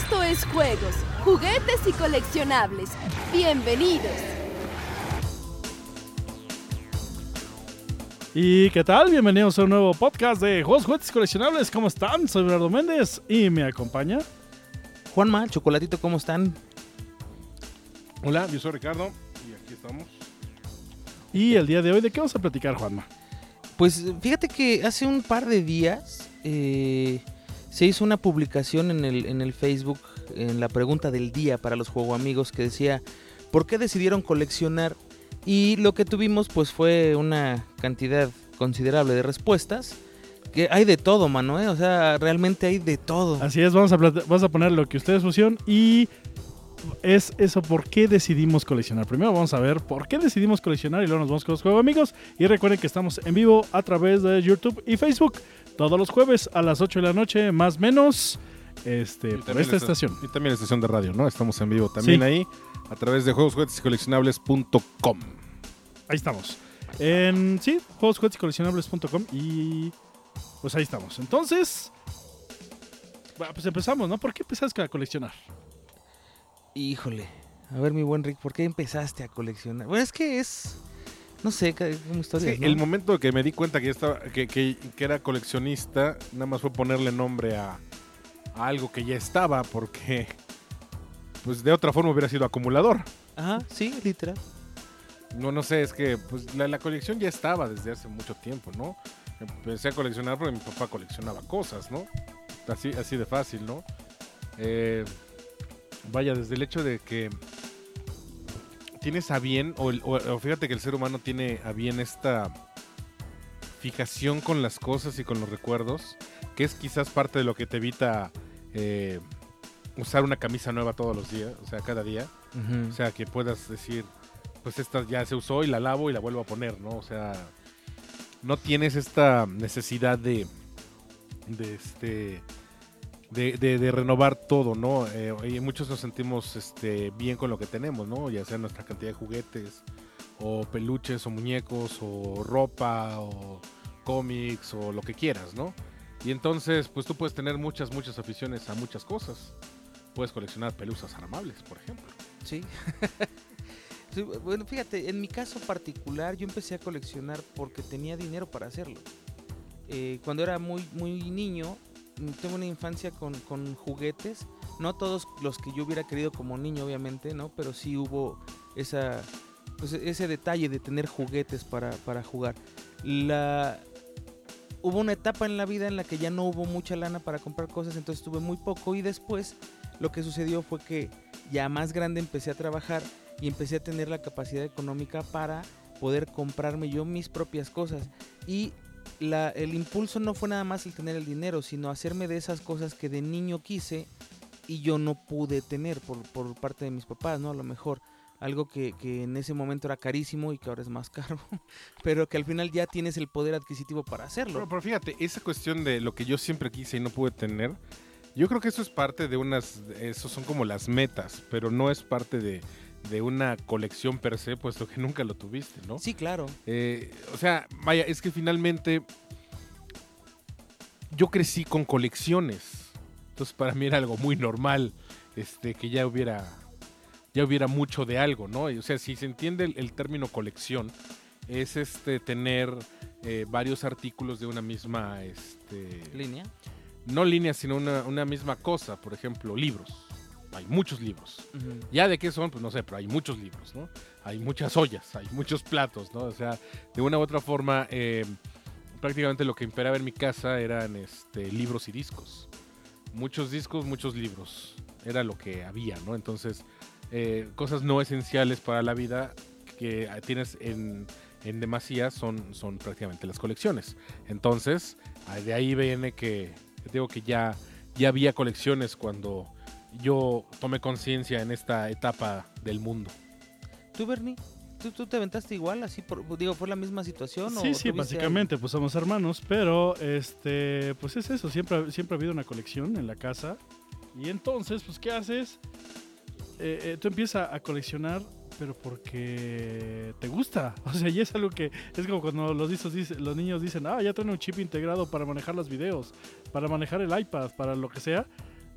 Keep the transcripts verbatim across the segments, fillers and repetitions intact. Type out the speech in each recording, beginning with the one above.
Esto es Juegos, Juguetes y Coleccionables. Bienvenidos. ¿Y qué tal? Bienvenidos a un nuevo podcast de Juegos, Juguetes y Coleccionables. ¿Cómo están? Soy Bernardo Méndez y me acompaña Juanma, Chocolatito, ¿cómo están? Hola, yo soy Ricardo y aquí estamos. Y el día de hoy, ¿de qué vamos a platicar, Juanma? Pues fíjate que hace un par de días eh, se hizo una publicación en el, en el Facebook, en la pregunta del día para los Juego Amigos, que decía ¿por qué decidieron coleccionar? Y lo que tuvimos pues fue una cantidad considerable de respuestas. Que hay de todo, mano, ¿eh? O sea, realmente hay de todo. Así es, vamos a, plat- vamos a poner lo que ustedes pusieron y es eso, ¿por qué decidimos coleccionar? Primero vamos a ver por qué decidimos coleccionar y luego nos vamos con los Juegos Amigos. Y recuerden que estamos en vivo a través de YouTube y Facebook todos los jueves a las ocho de la noche, más o menos, este, por esta la estación. Y también la estación de radio, ¿no? Estamos en vivo también Sí. ahí a través de juegos juguetes y coleccionables punto com. Ahí estamos. En, sí, juegos juguetes y coleccionables punto com y pues ahí estamos. Entonces, bueno, pues empezamos, ¿no? ¿Por qué empezaste a coleccionar? Híjole, a ver mi buen Rick, ¿por qué empezaste a coleccionar? Bueno, es que es, no sé, como historias, Sí, ¿no? el momento que me di cuenta que, ya estaba, que, que, que era coleccionista, nada más fue ponerle nombre a, a algo que ya estaba, porque pues de otra forma hubiera sido acumulador. Ajá, sí, literal. No, no sé, es que pues, la, la colección ya estaba desde hace mucho tiempo, ¿no? Empecé a coleccionar porque mi papá coleccionaba cosas, ¿no? Así, así de fácil, ¿no? Eh, vaya, desde el hecho de que tienes a bien, o, o, o fíjate que el ser humano tiene a bien esta fijación con las cosas y con los recuerdos, que es quizás parte de lo que te evita eh, usar una camisa nueva todos los días, o sea, cada día. Uh-huh. O sea, que puedas decir, pues esta ya se usó y la lavo y la vuelvo a poner, ¿no? O sea, no tienes esta necesidad de de este de, de, de renovar todo, ¿no? Eh, y muchos nos sentimos este bien con lo que tenemos, ¿no? Ya sea nuestra cantidad de juguetes o peluches o muñecos o ropa o cómics o lo que quieras, ¿no? Y entonces, pues tú puedes tener muchas, muchas aficiones a muchas cosas. Puedes coleccionar pelusas armables, por ejemplo. Sí. Sí, bueno, fíjate, en mi caso particular yo empecé a coleccionar porque tenía dinero para hacerlo. Eh, cuando era muy, muy niño, tengo una infancia con, con juguetes, no todos los que yo hubiera querido como niño, obviamente, ¿no? Pero sí hubo esa, pues, ese detalle de tener juguetes para, para jugar. La... Hubo una etapa en la vida en la que ya no hubo mucha lana para comprar cosas, entonces tuve muy poco y después lo que sucedió fue que ya más grande empecé a trabajar y empecé a tener la capacidad económica para poder comprarme yo mis propias cosas. Y la, el impulso no fue nada más el tener el dinero, sino hacerme de esas cosas que de niño quise y yo no pude tener por, por parte de mis papás, ¿no? A lo mejor algo que, que en ese momento era carísimo y que ahora es más caro, pero que al final ya tienes el poder adquisitivo para hacerlo. Pero, pero fíjate, esa cuestión de lo que yo siempre quise y no pude tener, yo creo que eso es parte de unas, eso son como las metas, pero no es parte de, de una colección per se, puesto que nunca lo tuviste, ¿no? Sí, claro. Eh, o sea, vaya, es que finalmente yo crecí con colecciones, entonces para mí era algo muy normal, este, que ya hubiera, ya hubiera mucho de algo, ¿no? O sea, si se entiende el, el término colección, es este tener eh, varios artículos de una misma, este, ¿Línea? No línea, sino una, una misma cosa. Por ejemplo, libros. Hay muchos libros. Uh-huh. Ya de qué son, pues no sé, pero hay muchos libros, ¿no? Hay muchas ollas, hay muchos platos, ¿no? O sea, de una u otra forma, eh, prácticamente lo que imperaba en mi casa eran este, libros y discos. Muchos discos, muchos libros. Era lo que había, ¿no? Entonces, eh, cosas no esenciales para la vida que tienes en, en demasía son, son prácticamente las colecciones. Entonces, de ahí viene que... Digo que ya, ya había colecciones cuando yo tomé conciencia en esta etapa del mundo. ¿Tú, Bernie? ¿Tú, tú te aventaste igual? Así por, digo, ¿fue la misma situación? Sí, o sí, básicamente, pues somos hermanos, pero este, pues es eso, siempre, siempre ha habido una colección en la casa. Y entonces, pues, ¿qué haces? Eh, eh, tú empiezas a coleccionar, pero porque te gusta. O sea, y es algo que es como cuando los, dices, los niños dicen, ah, ya traen un chip integrado para manejar los videos, para manejar el iPad, para lo que sea.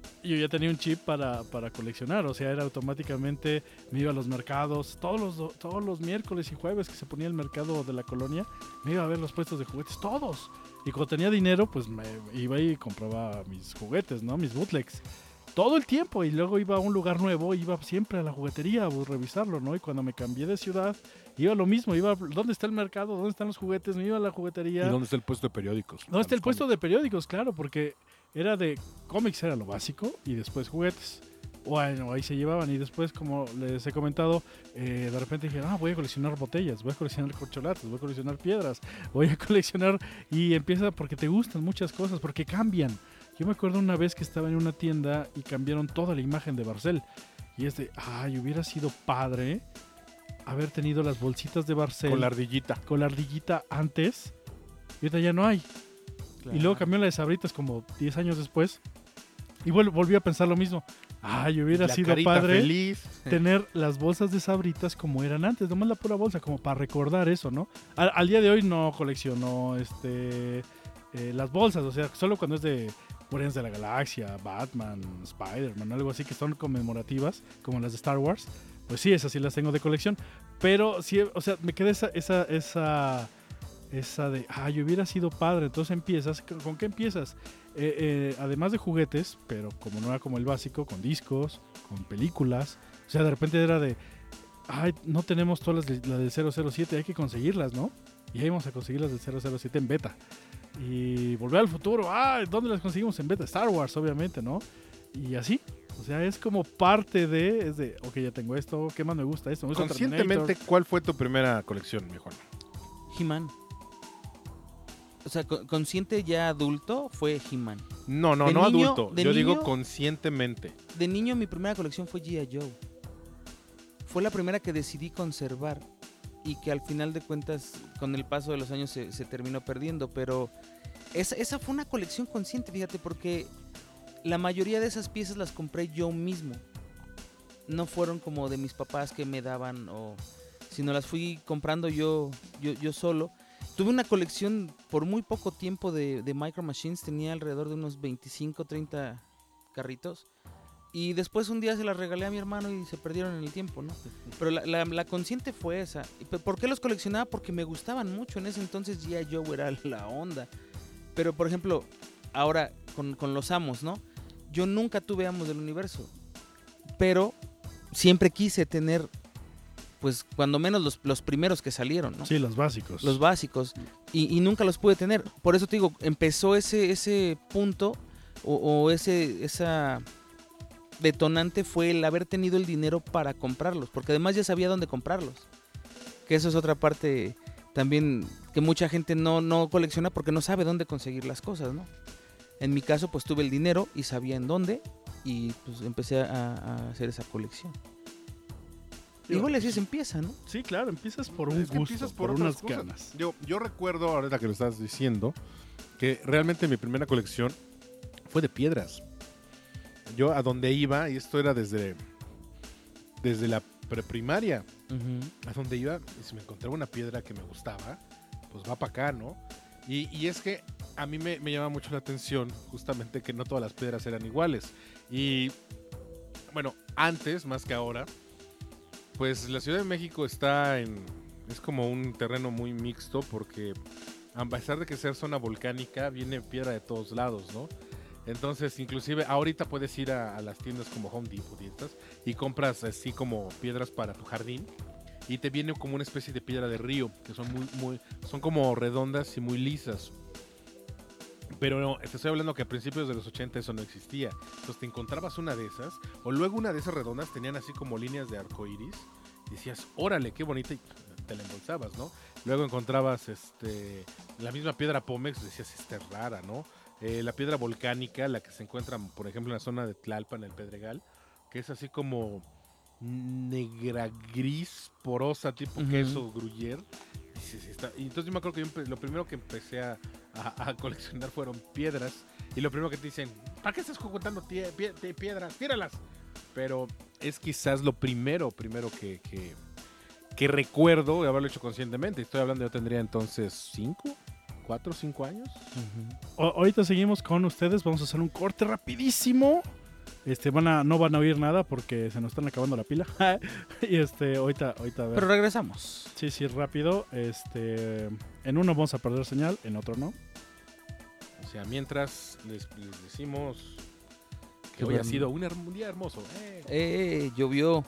yo ya tenía un chip para, para coleccionar, o sea, era automáticamente, me iba a los mercados, todos los, todos los miércoles y jueves que se ponía el mercado de la colonia, me iba a ver los puestos de juguetes, todos. Y cuando tenía dinero, pues me iba y compraba mis juguetes, ¿no? Mis bootlegs. Todo el tiempo, y luego iba a un lugar nuevo, iba siempre a la juguetería a revisarlo, ¿no? Y cuando me cambié de ciudad, iba lo mismo, iba, ¿dónde está el mercado? ¿Dónde están los juguetes? Me iba a la juguetería. ¿Y dónde está el puesto de periódicos? ¿Dónde está el puesto de periódicos? Claro, porque era de cómics, era lo básico, y después juguetes. Bueno, ahí se llevaban, y después, como les he comentado, eh, de repente dije, ah, voy a coleccionar botellas, voy a coleccionar corcholatas, voy a coleccionar piedras, voy a coleccionar, y empieza porque te gustan muchas cosas, porque cambian. Yo me acuerdo una vez que estaba en una tienda y cambiaron toda la imagen de Barcel. Y es de, ay, hubiera sido padre haber tenido las bolsitas de Barcel. Con la ardillita. Con la ardillita antes. Y ahorita ya no hay. Claro. Y luego cambió la de Sabritas como diez años después. Y vol- volví a pensar lo mismo. Ay, hubiera la sido padre feliz. tener las bolsas de Sabritas como eran antes. Nomás la pura bolsa, como para recordar eso, ¿no? Al, al día de hoy no colecciono este, eh, las bolsas. O sea, solo cuando es de Guardianes de la Galaxia, Batman, Spider-Man, algo así que son conmemorativas, como las de Star Wars, pues sí, esas sí las tengo de colección. Pero sí, o sea, me queda esa, esa, esa, esa de, ay, hubiera sido padre. Entonces empiezas, ¿con qué empiezas? Eh, eh, además de juguetes, pero como no era como el básico, con discos, con películas. O sea, de repente era de, ay, no tenemos todas las de, la del cero cero siete, hay que conseguirlas, ¿no? Y ahí vamos a conseguir las del cero cero siete en beta. Y Volver al Futuro, ah, ¿dónde las conseguimos? En beta, Star Wars, obviamente, ¿no? Y así, o sea, es como parte de, es de, ok, ya tengo esto, ¿qué más me gusta? Esto, me gusta Conscientemente, Terminator. ¿cuál fue tu primera colección, viejo? He-Man. O sea, co- consciente ya adulto fue He-Man. No, no, De no niño- adulto. de Yo digo niño- conscientemente. De niño mi primera colección fue G I. Joe. Fue la primera que decidí conservar y que al final de cuentas con el paso de los años se, se terminó perdiendo, pero esa, esa fue una colección consciente, fíjate, porque la mayoría de esas piezas las compré yo mismo. No fueron como de mis papás que me daban, o sino las fui comprando yo, yo, yo solo. Tuve una colección por muy poco tiempo de, de Micro Machines, tenía alrededor de unos veinticinco, treinta carritos. Y después un día se las regalé a mi hermano y se perdieron en el tiempo, ¿no? Pero la, la, la consciente fue esa. ¿Por qué los coleccionaba? Porque me gustaban mucho. En ese entonces G I. Joe era la onda. Pero, por ejemplo, ahora con, con los amos, ¿no? Yo nunca tuve amos del universo. Pero siempre quise tener, pues, cuando menos los, los primeros que salieron, ¿no? Sí, los básicos. Los básicos. Y, y nunca los pude tener. Por eso te digo, empezó ese, ese punto o, o ese esa detonante fue el haber tenido el dinero para comprarlos. Porque además ya sabía dónde comprarlos. Que eso es otra parte también que mucha gente no, no colecciona porque no sabe dónde conseguir las cosas, ¿no? En mi caso, pues tuve el dinero y sabía en dónde. Y pues empecé a, a hacer esa colección. Yo, Igual así se empieza, ¿no? Sí, claro, empiezas por un Es que gusto, empiezas por, otras unas cosas. ganas. Yo, yo recuerdo, ahorita que lo estás diciendo, que realmente mi primera colección fue de piedras. Yo a donde iba, y esto era desde, desde la preprimaria, Uh-huh. a donde iba, y si me encontraba una piedra que me gustaba, pues va para acá, ¿no? Y, y es que a mí me, me llama mucho la atención justamente que no todas las piedras eran iguales. Y bueno, antes, más que ahora, pues la Ciudad de México está en... es como un terreno muy mixto porque a pesar de que sea zona volcánica, viene piedra de todos lados, ¿no? Entonces, inclusive, ahorita puedes ir a, a las tiendas como Home Depot y estas, y compras así como piedras para tu jardín, y te viene como una especie de piedra de río, que son muy, muy, son como redondas y muy lisas. Pero no, te estoy hablando que a principios de los ochenta eso no existía. Entonces te encontrabas una de esas, o luego una de esas redondas tenían así como líneas de arco iris, y decías, órale, qué bonita, y te la embolsabas, ¿no? Luego encontrabas este, la misma piedra Pómex, decías, esta es rara, ¿no? Eh, la piedra volcánica, la que se encuentra, por ejemplo, en la zona de Tlalpan, en el Pedregal, que es así como negra gris, porosa, tipo Uh-huh. queso gruyere. Y, sí, sí, está. Y entonces yo me acuerdo que yo empe- lo primero que empecé a, a, a coleccionar fueron piedras. Y lo primero que te dicen, ¿para qué estás juntando tie- pie- tie- piedras? ¡Tíralas! Pero es quizás lo primero, primero que, que, que recuerdo de haberlo hecho conscientemente. Estoy hablando, yo tendría entonces cinco, cuatro, cinco años. Uh-huh. O- ahorita seguimos con ustedes, vamos a hacer un corte rapidísimo Este, van a, no van a oír nada porque se nos están acabando la pila. Y este, ahorita, ahorita a ver. Pero regresamos. Sí, sí, rápido. Este, en uno vamos a perder señal, en otro no. O sea, mientras les, les decimos que Qué hoy ha buen- sido un, her- un día hermoso. Eh. Eh, llovió.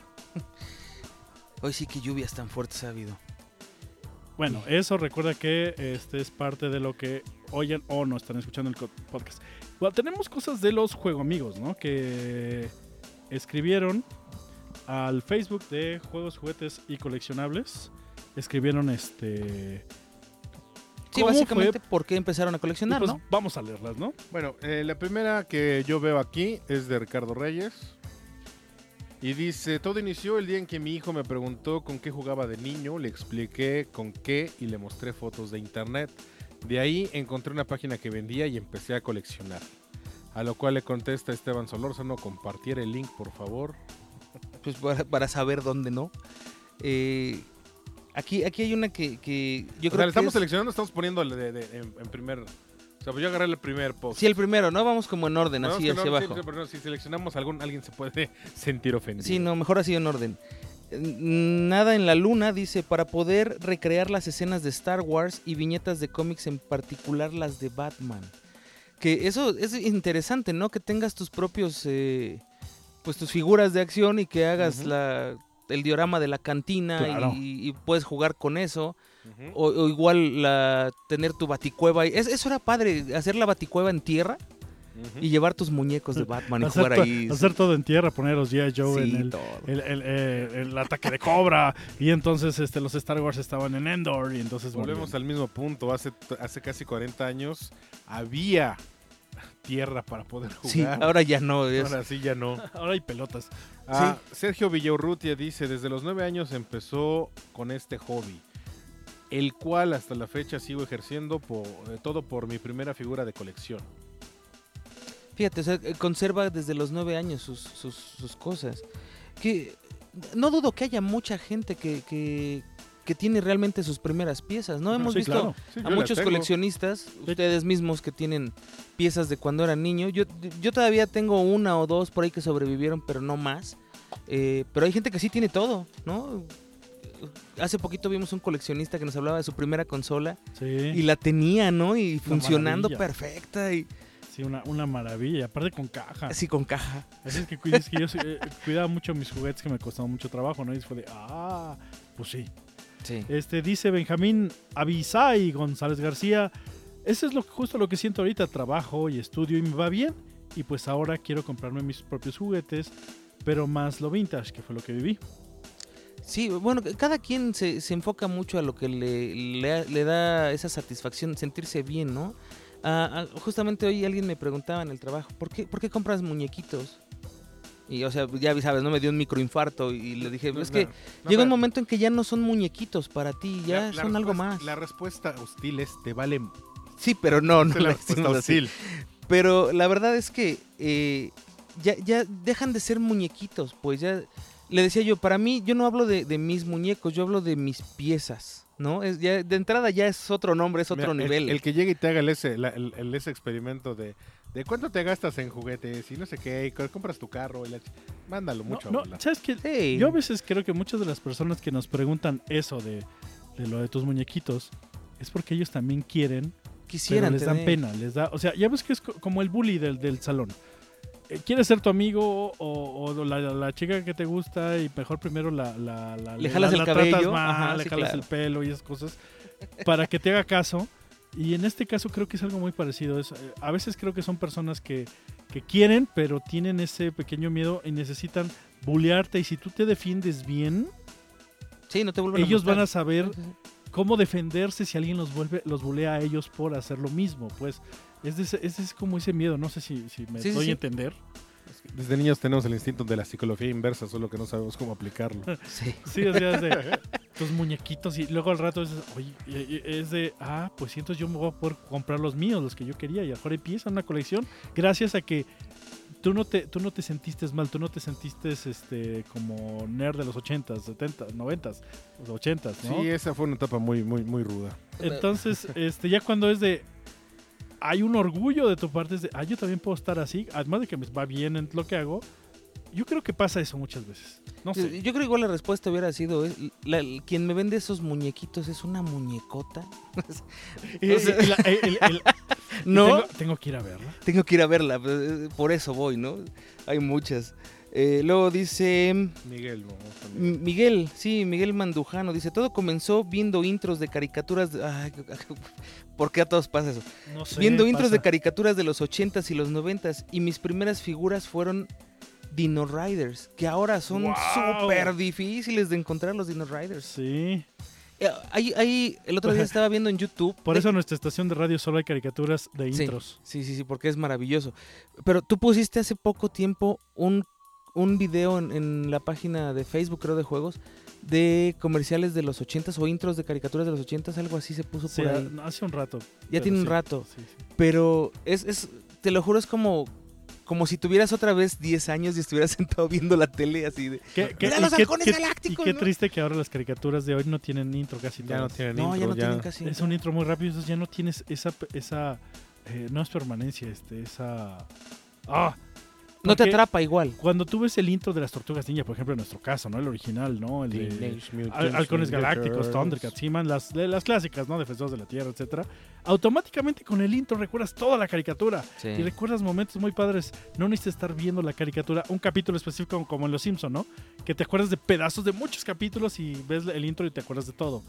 Hoy sí que lluvias tan fuertes ha habido. Bueno, eso recuerda que este es parte de lo que oyen o no están escuchando el co- podcast. Bueno, tenemos cosas de los juego amigos, ¿no? Que escribieron al Facebook de Juegos, Juguetes y Coleccionables. Escribieron este... Sí, ¿Cómo básicamente, fue? ¿por qué empezaron a Y coleccionar, pues no? vamos a leerlas, ¿no? Bueno, eh, la primera que yo veo aquí es de Ricardo Reyes. Y dice, todo inició el día en que mi hijo me preguntó con qué jugaba de niño, le expliqué con qué y le mostré fotos de internet. De ahí encontré una página que vendía y empecé a coleccionar. A lo cual le contesta Esteban Solórzano, compartir el link, por favor. Pues para, para saber dónde no. Eh, aquí, aquí hay una que, que yo O creo sea, le que estamos es- seleccionando, estamos poniendo de, de- en, en primer... O sea, pues yo agarré el primer post. Sí, el primero, ¿no? Vamos como en orden, No, así es que hacia no, abajo. sí, pero no, si seleccionamos algún, alguien se puede sentir ofendido. Sí, no, mejor así en orden. Eh, Nada en la luna dice, para poder recrear las escenas de Star Wars y viñetas de cómics, en particular las de Batman. Que eso es interesante, ¿no? Que tengas tus propios, eh, pues tus figuras de acción y que hagas Ujú. la, el diorama de la cantina Claro. y, y puedes jugar con eso. Ujú. O, o igual la, tener tu baticueva. ahí. Es- eso era padre, hacer la baticueva en tierra Ujú. y llevar tus muñecos de Batman y Hacer, jugar to- ahí. hacer todo en tierra, poner los G I. Joe Sí, en el, todo. el, el- el- el ataque de Cobra. Y entonces este, los Star Wars estaban en Endor. Y entonces Volvemos morían. al mismo punto. Hace, hace casi cuarenta años había tierra para poder jugar. Sí, ahora ya no. Es, Ahora sí ya no. Ahora hay pelotas. Ah, Sergio Villaurrutia dice, desde los nueve años empezó con este hobby, el cual hasta la fecha sigo ejerciendo por, eh, todo por mi primera figura de colección. Fíjate, o sea, eh, conserva desde los nueve años sus, sus, sus cosas. Que no dudo que haya mucha gente que, que, que tiene realmente sus primeras piezas, ¿no? Hemos Sí, visto claro. Sí, a yo las muchos tengo. coleccionistas, ustedes mismos que tienen piezas de cuando era niño. Yo, yo todavía tengo una o dos por ahí que sobrevivieron, pero no más. Eh, pero hay gente que sí tiene todo, ¿no? Hace poquito vimos un coleccionista que nos hablaba de su primera consola Sí, y la tenía, ¿no? Y funcionando maravilla. perfecta y sí una, una maravilla. Aparte con caja. así con caja. Así es que, cu- es que yo eh, cuidaba mucho mis juguetes que me costaban mucho trabajo, ¿no? Y fue de, ah, pues sí. Sí. Este dice Benjamín Avisay González García. Eso es lo, justo lo que siento ahorita. Trabajo y estudio y me va bien. Y pues ahora quiero comprarme mis propios juguetes, pero más lo vintage, que fue lo que viví. Sí, bueno, cada quien se, se enfoca mucho a lo que le, le, le da esa satisfacción, sentirse bien, ¿no? Ah, ah, justamente hoy alguien me preguntaba en el trabajo, ¿por qué, ¿por qué compras muñequitos? Y, o sea, ya sabes, ¿no? Me dio un microinfarto y le dije, es que No, no, llega un pero momento en que ya no son muñequitos para ti, ya la- la son algo respuesta- más. La respuesta hostil es, te vale... Sí, pero no, no la la respuesta decimos así. hostil. Pero la verdad es que eh, ya, ya dejan de ser muñequitos, pues ya... Le decía yo, para mí, yo no hablo de, de mis muñecos, yo hablo de mis piezas, ¿no? Es ya, de entrada ya es otro nombre, es otro Mira, el- nivel. El, que llegue y te haga el ese, la- el, el ese experimento de, de cuánto te gastas en juguetes y no sé qué, y co- compras tu carro, y la ch- mándalo No, mucho no, a volar. ¿sabes qué? Sí. Yo a veces creo que muchas de las personas que nos preguntan eso de, de lo de tus muñequitos es porque ellos también quieren, Quisieran pero les dan tener. pena, les da, o sea, ya ves que es co- como el bully del, del salón. Eh, ¿Quieres ser tu amigo o, o la, la chica que te gusta y mejor primero la, la, la- Le jalas la- el la cabello, tratas mal, ajá, le sí, jalas claro. el pelo y esas cosas para que te haga caso? Y en este caso creo que es algo muy parecido. Es, eh, a veces creo que son personas que, que quieren, pero tienen ese pequeño miedo y necesitan bullearte. Y si tú te defiendes bien, Sí, no te vuelven ellos mostrar. van a saber Sí, sí, sí. cómo defenderse si alguien los vuelve los bulea a ellos por hacer lo mismo. Pues es, de ese- es, es como ese miedo. No sé si, si me Sí, sí, doy sí. a entender. Desde niños tenemos el instinto de la psicología inversa, solo que no sabemos cómo aplicarlo. Sí. Sí, o sea, es de tus muñequitos y luego al rato es, oye, y- y- es de, ah, pues sí, entonces yo me voy a poder comprar los míos, los que yo quería, y ahora empieza una colección gracias a que tú no te, tú no te sentiste mal, tú no te sentiste este, como nerd de los ochentas, setentas, noventas, los ochentas, ¿no? Sí, esa fue una etapa muy, muy, muy ruda. Entonces, este, ya cuando es de, hay un orgullo de tu parte de, ah, yo también puedo estar así, además de que me va bien en lo que hago. Yo creo que pasa eso muchas veces. No sé. Yo creo que igual la respuesta hubiera sido, ¿eh? la, la, quien me vende esos muñequitos es una muñecota. Y, o sea, y la, el, el, no, tengo, tengo que ir a verla. tengo que ir a verla, por eso voy, ¿no? Hay muchas. Eh, luego dice Miguel, no, M- Miguel, sí, Miguel Mandujano, dice, todo comenzó viendo intros de caricaturas, de... Ay, ¿por qué a todos pasa eso? No sé, Viendo intros pasa. de caricaturas de los ochentas y los noventas, y mis primeras figuras fueron Dino Riders, que ahora son ¡Wow! súper difíciles de encontrar los Dino Riders. Sí. Eh, Ahí, ahí, el otro día estaba viendo en YouTube. Por de- eso en nuestra estación de radio solo hay caricaturas de Sí. intros. Sí, sí, sí, porque es maravilloso. Pero tú pusiste hace poco tiempo un, un video en, en la página de Facebook, creo, de juegos, de comerciales de los ochentas o intros de caricaturas de los ochentas, algo así se puso Sí, por ahí. hace un rato. Ya pero tiene un sí, rato. sí, sí. Pero es, es, te lo juro, es como, como si tuvieras otra vez diez años y estuvieras sentado viendo la tele así de... ¿Qué, qué- ¡Mira y los qué- halcones qué- galácticos! Y qué ¿no? triste que ahora las caricaturas de hoy no tienen intro casi ya no todas. tienen No, intro, ya no tienen casi. Es un intro muy rápido, entonces ya no tienes esa... esa eh, no es permanencia, este, esa... Ah, No te porque atrapa igual. Cuando tú ves el intro de las Tortugas Ninja, por ejemplo, en nuestro caso, ¿no? El original, ¿no? El de Teenage Mutant Hal- Halcones Ninja Galácticos, Turtles. Thundercats, He-Man, las, de- las clásicas, ¿no? Defensores de la Tierra, etcétera. Automáticamente con el intro recuerdas toda la caricatura. Sí. Y recuerdas momentos muy padres. No necesitas estar viendo la caricatura, un capítulo específico como en Los Simpson, ¿no? Que te acuerdas de pedazos de muchos capítulos y ves el intro y te acuerdas de todo.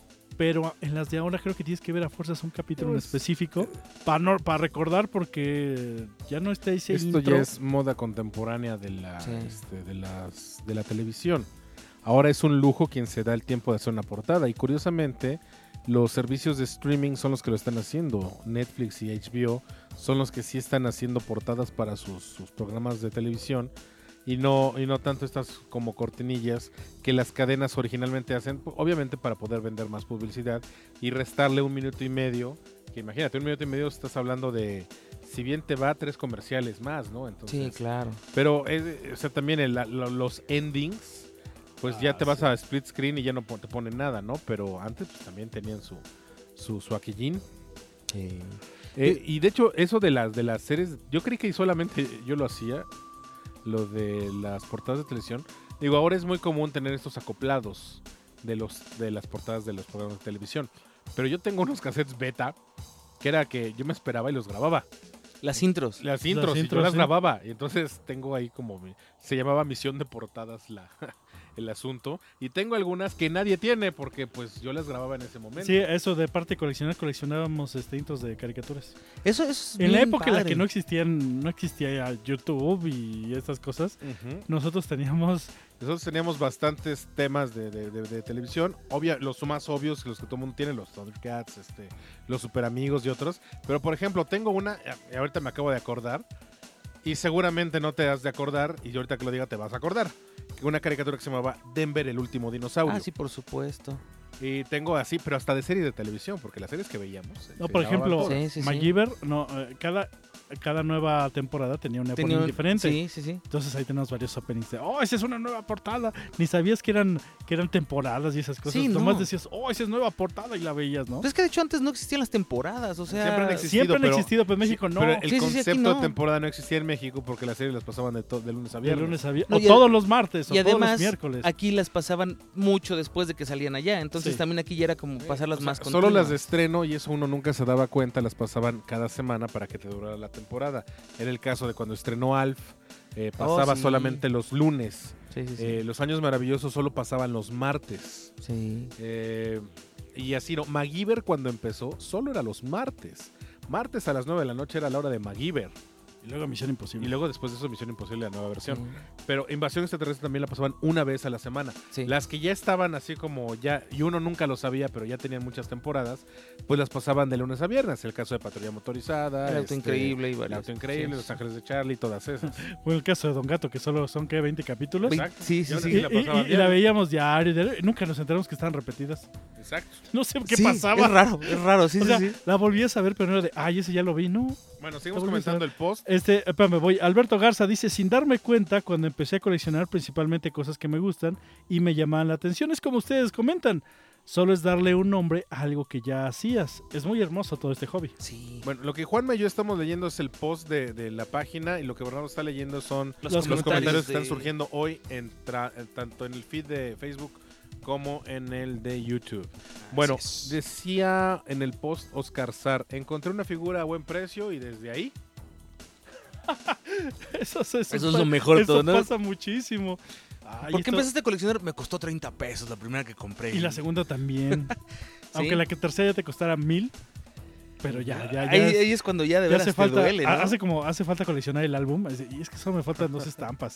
Pero en las de ahora creo que tienes que ver a fuerzas un capítulo en Pues, específico para no, para recordar, porque ya no está ese Esto intro. ya es moda contemporánea de la, Sí. este, de, las, de la televisión. Ahora es un lujo quien se da el tiempo de hacer una portada. Y curiosamente, los servicios de streaming son los que lo están haciendo. Netflix y H B O son los que sí están haciendo portadas para sus, sus programas de televisión. Y no, y no tanto estas como cortinillas que las cadenas originalmente hacen, obviamente para poder vender más publicidad y restarle un minuto y medio. Que imagínate, un minuto y medio estás hablando de, si bien te va, tres comerciales más, ¿no? Entonces, Sí, claro. pero eh, o sea, también el- la- lo- los endings, pues ya Ah, te vas sí. a split screen y ya no po- te ponen nada, ¿no? Pero antes pues, también tenían su, su, su aquillín. Eh, y de hecho, eso de las, de las series, yo creí que solamente yo lo hacía, lo de las portadas de televisión. Digo, ahora es muy común tener estos acoplados de, los, de las portadas de los programas de televisión. Pero yo tengo unos cassettes beta, que era que yo me esperaba y los grababa. Las intros. Las intros, y yo intros, las sí. grababa. Y entonces tengo ahí como, mi- se llamaba misión de portadas la, el asunto. Y tengo algunas que nadie tiene porque pues yo las grababa en ese momento. Sí, eso de parte de coleccionar, coleccionábamos este, intros de caricaturas. Eso, eso es En la bien época en la padre. que no existían, no existía YouTube y estas cosas, Ujú. nosotros teníamos... Nosotros teníamos bastantes temas de, de- de- de televisión, obvia, los más obvios, los que todo el mundo tiene, los Thundercats, este, los Super Amigos y otros. Pero por ejemplo, tengo una, eh, ahorita me acabo de acordar, y seguramente no te has de acordar, y yo ahorita que lo diga te vas a acordar. Una caricatura que se llamaba Denver, el último dinosaurio. Ah, sí, por supuesto. Y tengo así, pero hasta de series de televisión, porque las series que veíamos. eh, No, se por llamaban ejemplo, todas. Sí, sí, sí. MacGyver, no, eh, cada, cada nueva temporada tenía un Tenía opening un- diferente. Sí, sí, sí. Entonces ahí tenemos varios openings de, oh, esa es una nueva portada. Ni sabías que eran, que eran temporadas y esas cosas. Sí, Nomás no. decías, oh, esa es nueva portada y la veías, ¿no? Pues es que de hecho antes no existían las temporadas, o sea... Siempre han existido. Siempre han pero- existido, pero en México no. Pero el Sí, sí, sí, aquí concepto no. de temporada no existía en México porque las series las pasaban de, to- de lunes a De viernes. lunes a viernes. No, o y todos los martes, o Y todos los además, miércoles. aquí las pasaban mucho después de que salían allá, entonces Sí. también aquí ya era como pasarlas O sea, más solo continuas. las de estreno y eso uno nunca se daba cuenta, las pasaban cada semana para que te durara la temporada. Era el caso de cuando estrenó Alf, eh, Oh, pasaba sí. solamente los lunes. Sí, sí, sí. Eh, los Años Maravillosos solo pasaban los martes. Sí. Eh, y así no. MacGyver cuando empezó solo era los martes. Martes a las nueve de la noche era la hora de MacGyver. Y luego Misión Imposible. Y luego después de eso Misión Imposible, la nueva versión. Sí. Pero Invasión Extraterrestre también la pasaban una vez a la semana. Sí. Las que ya estaban así como ya, y uno nunca lo sabía, pero ya tenían muchas temporadas, pues las pasaban de lunes a viernes. El caso de Patrulla Motorizada, El auto este, increíble y El varias. Auto Increíble, Sí. Los Ángeles de Charlie, todas esas. Fue el caso de Don Gato, que solo son, ¿qué? veinte capítulos. Ve- Exacto. Sí, sí, Yo sí. Y, la y- pasaban y- y diario. la veíamos diario, diario, y nunca nos enteramos que estaban repetidas. Exacto. No sé qué Sí, pasaba. Es raro, es raro, sí, o sí, sea, sí. la volvías a ver, pero no era de, ay, ese ya lo vi, no. Bueno, seguimos Te volví a comentando el post. Este, espérame, voy. Alberto Garza dice, sin darme cuenta, cuando empecé a coleccionar principalmente cosas que me gustan y me llamaban la atención, es como ustedes comentan. solo es darle un nombre a algo que ya hacías. Es muy hermoso todo este hobby. Sí. Bueno, lo que Juanma y yo estamos leyendo es el post de, de la página y lo que Bernardo está leyendo son Los los, comentarios comentarios que de- están surgiendo hoy en tra- en tanto en el feed de Facebook como en el de YouTube. Bueno, es. decía en el post Oscar Sar, encontré una figura a buen precio y desde ahí Eso, eso, Eso es lo mejor eso todo, ¿no? pasa muchísimo. Ay, ¿Por qué esto- empezaste a coleccionar? Me costó treinta pesos la primera que compré. Y la segunda también. Aunque la que tercera ya te costara mil. Pero ya, ya, ya. Ahí, es- ahí es cuando ya de ya veras hace te falta, duele, ¿no? ha- hace como hace falta coleccionar el álbum. es- Y es que solo me faltan dos estampas.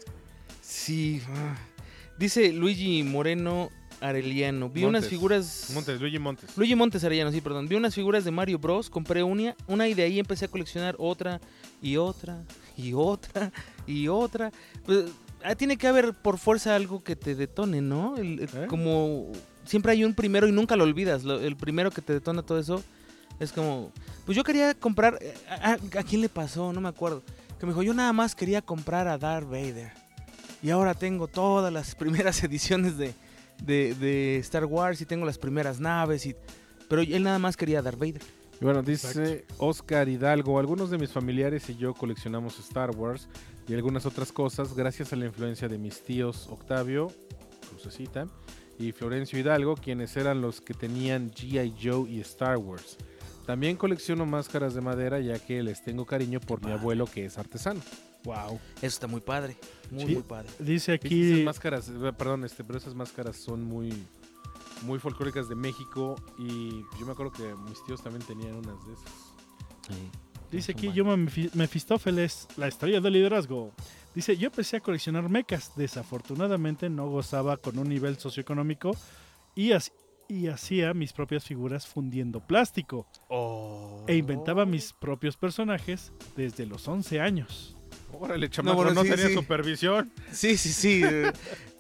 Sí. ah. Dice Luigi Moreno Arellano. Vi unas Montes. figuras... Montes, Luigi Montes. Luigi Montes Arellano, sí, perdón. Vi unas figuras de Mario Bros. Compré una, una y de ahí empecé a coleccionar otra y otra y otra y otra. Pues, ah, tiene que haber por fuerza algo que te detone, ¿no? El- el- ¿Eh? Como siempre hay un primero y nunca lo olvidas. Lo- el primero que te detona todo eso es como... Pues yo quería comprar... eh, ¿A, a quién le pasó? No me acuerdo. Que me dijo, yo nada más quería comprar a Darth Vader. Y ahora tengo todas las primeras ediciones de, de, de Star Wars y tengo las primeras naves. Y... Pero él nada más quería a Darth Vader. Y bueno, dice Oscar Hidalgo, algunos de mis familiares y yo coleccionamos Star Wars y algunas otras cosas gracias a la influencia de mis tíos Octavio, Crucecita, y Florencio Hidalgo, quienes eran los que tenían G I Joe y Star Wars. También colecciono máscaras de madera ya que les tengo cariño por mi Madre. abuelo que es artesano. Wow. Eso está muy padre. Muy, Sí. muy padre. Dice Esas aquí. máscaras, eh, perdón, este, pero esas máscaras son muy, muy folclóricas de México y yo me acuerdo que mis tíos también tenían unas de esas. Dice aquí Yuma Mefi- Mefistófeles, la estrella del liderazgo. Dice, yo empecé a coleccionar mecas. Desafortunadamente no gozaba con un nivel socioeconómico y, hac- y hacía mis propias figuras fundiendo plástico. Oh. E inventaba mis propios personajes desde los once años. Órale, chamaco, no, bueno, sí, tenía sí. supervisión. Sí, sí, sí. eh.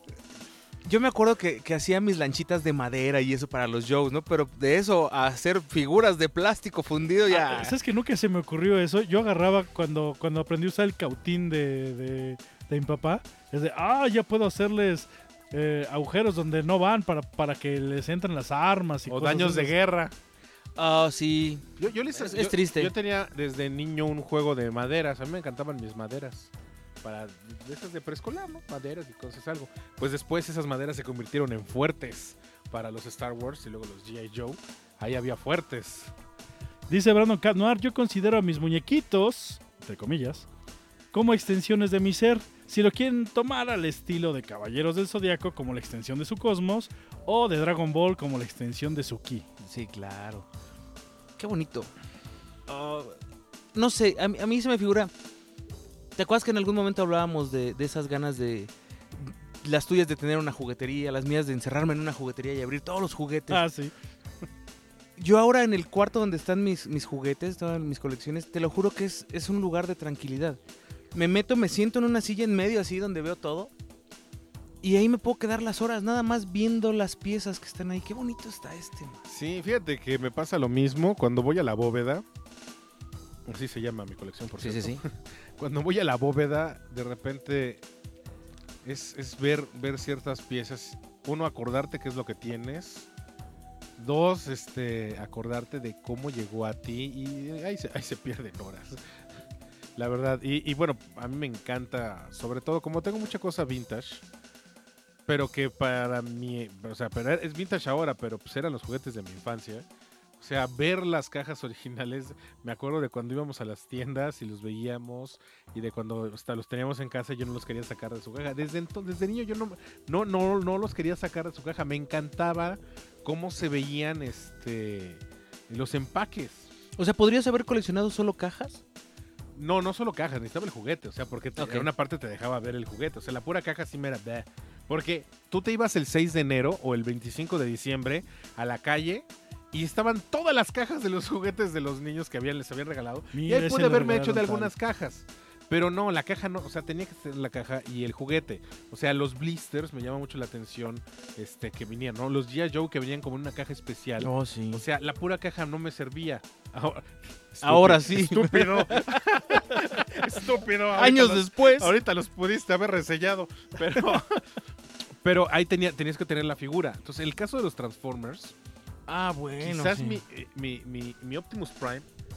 Yo me acuerdo que, que hacía mis lanchitas de madera y eso para los shows, ¿no? Pero de eso a hacer figuras de plástico fundido ya... Ah, ¿Sabes que nunca se me ocurrió eso? Yo agarraba cuando, cuando aprendí a usar el cautín de, de, de mi papá. Es de, ah, ya puedo hacerles eh, agujeros donde no van para, para que les entren las armas y O cosas daños de esas. guerra. Ah, sí. Yo, yo les- Es- yo- es triste. Yo tenía desde niño un juego de maderas. A mí me encantaban mis maderas. Para de esas de preescolar, ¿no? Maderas y cosas, algo. Pues después esas maderas se convirtieron en fuertes para los Star Wars y luego los G I Joe. Ahí había fuertes. Dice Brandon Cat Noir, yo considero a mis muñequitos, entre comillas, como extensiones de mi ser. Si lo quieren tomar al estilo de Caballeros del Zodiaco como la extensión de su cosmos, o de Dragon Ball como la extensión de su ki. Sí, claro. Qué bonito. Ah, no sé, a mí, a mí se me figura... ¿Te acuerdas que en algún momento hablábamos de, de esas ganas de... Las tuyas de tener una juguetería, las mías de encerrarme en una juguetería y abrir todos los juguetes? Ah, sí. Yo ahora en el cuarto donde están mis, mis juguetes, todas mis colecciones, te lo juro que es, es un lugar de tranquilidad. Me meto, me siento en una silla en medio así donde veo todo. Y ahí me puedo quedar las horas nada más viendo las piezas que están ahí. Qué bonito está este, man. Sí, fíjate que me pasa lo mismo cuando voy a la bóveda. Así se llama mi colección, por cierto. sí. Cuando voy a la bóveda, de repente es, es ver, ver ciertas piezas. Uno, acordarte qué es lo que tienes. Dos, este, acordarte de cómo llegó a ti. Y ahí se, ahí se pierden horas. La verdad. Y, y bueno, a mí me encanta, sobre todo, como tengo mucha cosa vintage. Pero que para mí, o sea, pero es vintage ahora, pero pues eran los juguetes de mi infancia. O sea, ver las cajas originales, me acuerdo de cuando íbamos a las tiendas y los veíamos y de cuando hasta los teníamos en casa y yo no los quería sacar de su caja. Desde entonces, desde niño yo no, no, no, no los quería sacar de su caja. Me encantaba cómo se veían este los empaques. O sea, ¿podrías haber coleccionado solo cajas? No, no solo cajas, necesitaba el juguete, o sea, porque te- Ok. en una parte te dejaba ver el juguete, o sea, la pura caja sí me era... bleh. Porque tú te ibas el seis de enero o el veinticinco de diciembre a la calle y estaban todas las cajas de los juguetes de los niños que habían, les habían regalado. Mira, y ahí ese pude lo haberme hecho de regalaron algunas cajas. Pero no, la caja no, o sea, tenía que ser la caja y el juguete. O sea, los blisters me llama mucho la atención este, que venían, ¿no? Los G I Joe que venían como en una caja especial. Oh, sí. O sea, la pura caja no me servía. Ahora, Ahora sí. Estúpido. Estúpido. ahorita Años los- después. Ahorita los pudiste haber resellado, pero, Pero ahí tenía, tenías que tener la figura. Entonces, el caso de los Transformers, Ah, bueno. quizás sí. mi, eh, mi, mi, mi Optimus Prime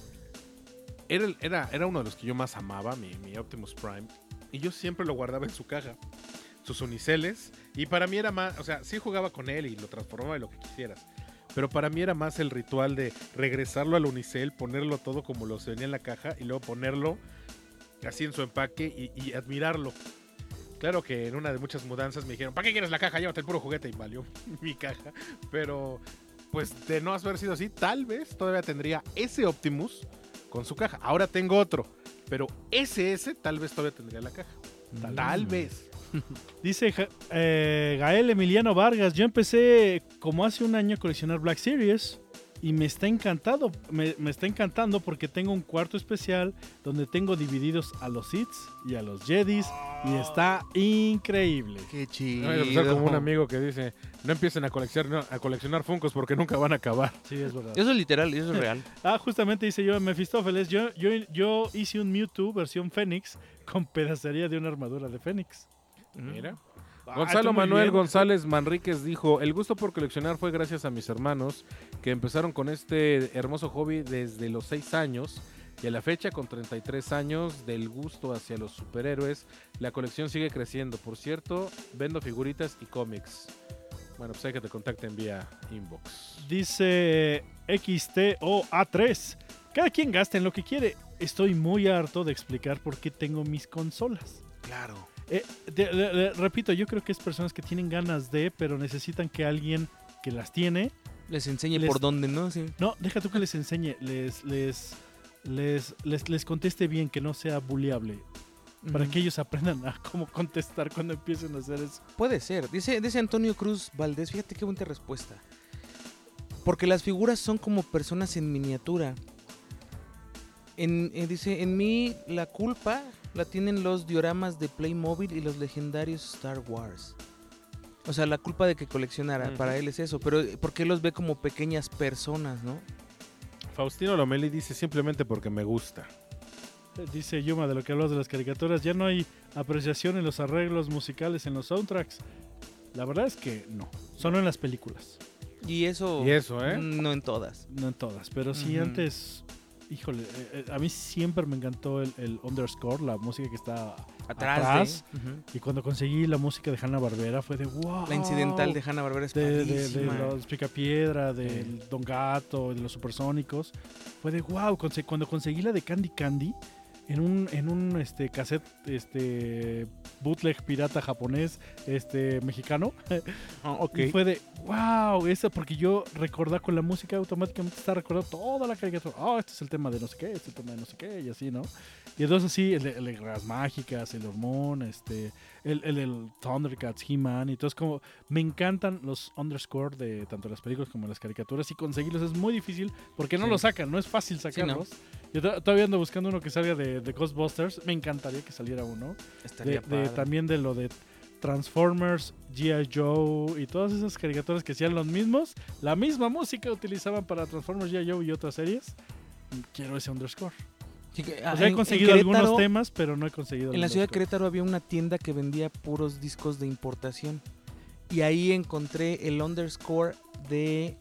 era, el- era, era uno de los que yo más amaba, mi, mi Optimus Prime. Y yo siempre lo guardaba en su caja, sus uniceles. Y para mí era más, o sea, sí jugaba con él y lo transformaba en lo que quisieras. Pero para mí era más el ritual de regresarlo al unicel, ponerlo todo como lo se venía en la caja y luego ponerlo así en su empaque y, y admirarlo. Claro que en una de muchas mudanzas me dijeron, ¿para qué quieres la caja? Llévate el puro juguete, y valió mi caja. Pero pues de no haber sido así, tal vez todavía tendría ese Optimus con su caja. Ahora tengo otro, pero ese ese tal vez todavía tendría la caja. Tal, tal vez. Dice Ja- eh, Gael Emiliano Vargas, yo empecé como hace un año a coleccionar Black Series y me está encantado, me, me está encantando porque tengo un cuarto especial donde tengo divididos a los Sith y a los Jedis y está increíble. Qué No voy a pasar chido. como un amigo que dice, no empiecen a coleccionar, a coleccionar Funkos porque nunca van a acabar. Sí, es verdad. Eso es literal, eso es real. Ah, justamente dice yo, Mefistófeles, yo, yo, yo hice un Mewtwo versión Fénix con pedacería de una armadura de Fénix. Mira. Ah, Gonzalo tú muy Manuel bien. González Manríquez dijo, el gusto por coleccionar fue gracias a mis hermanos que empezaron con este hermoso hobby desde los seis años y a la fecha con treinta y tres años del gusto hacia los superhéroes, la colección sigue creciendo. Por cierto, vendo figuritas y cómics. Bueno, pues hay que te contacten vía inbox. Dice X T O A tres. Cada quien gasta en lo que quiere. Estoy muy harto de explicar por qué tengo mis consolas. Claro. Eh, de- de- de- repito, yo creo que es personas que tienen ganas de, pero necesitan que alguien que las tiene. Les enseñe Les- por dónde, ¿no? Sí. No, deja tú que les enseñe, les, les, les, les, les conteste bien, que no sea buleable. Para Ujú. que ellos aprendan a cómo contestar cuando empiecen a hacer eso. Puede ser. Dice, dice Antonio Cruz Valdés, fíjate qué buena respuesta. Porque las figuras son como personas en miniatura. En, eh, dice, en mí la culpa la tienen los dioramas de Playmobil y los legendarios Star Wars. O sea, la culpa de que coleccionara, Ujú. para él es eso. Pero ¿por qué los ve como pequeñas personas, no? Faustino Lomeli dice simplemente porque me gusta. Dice Yuma, de lo que hablas de las caricaturas, ya no hay apreciación en los arreglos musicales, en los soundtracks. La verdad es que no, solo en las películas, Y eso, Y eso, ¿eh? no en todas. no en todas. Pero sí Ujú. antes, híjole, eh, eh, a mí siempre me encantó el, el underscore, la música que está Atrás, atrás. de... Ujú. Y cuando conseguí la música de Hanna-Barbera fue de wow. La incidental de Hanna-Barbera es de, de, de padrísima. los Picapiedra, del Don Gato, de los Supersónicos. Fue de wow. Conse- Cuando conseguí la de Candy Candy en un, en un este, cassette este, bootleg pirata japonés este, mexicano. Ah, ok. Y fue de wow. Esa, porque yo recordaba con la música automáticamente está recordando toda la caricatura. Oh, este es el tema de no sé qué, este es el tema de no sé qué, y así, ¿no? Y entonces sí, el de, el de las mágicas, el hormón, este, el, el, el Thundercats, He-Man, y entonces como me encantan los underscore de tanto las películas como las caricaturas y conseguirlos es muy difícil porque no Sí. los sacan, no es fácil sacarlos. Yo to- todavía ando buscando uno que salga de, de Ghostbusters, me encantaría que saliera uno. De, Estaría de- padre. también de lo de Transformers, G I. Joe y todas esas caricaturas que hacían los mismos, la misma música utilizaban para Transformers, G I. Joe y otras series. Quiero ese underscore. Sí, que- O ah, sea, he en- en conseguido Querétaro- algunos temas, pero no he conseguido el En la ciudad de underscore. Querétaro había una tienda que vendía puros discos de importación. Y ahí encontré el underscore de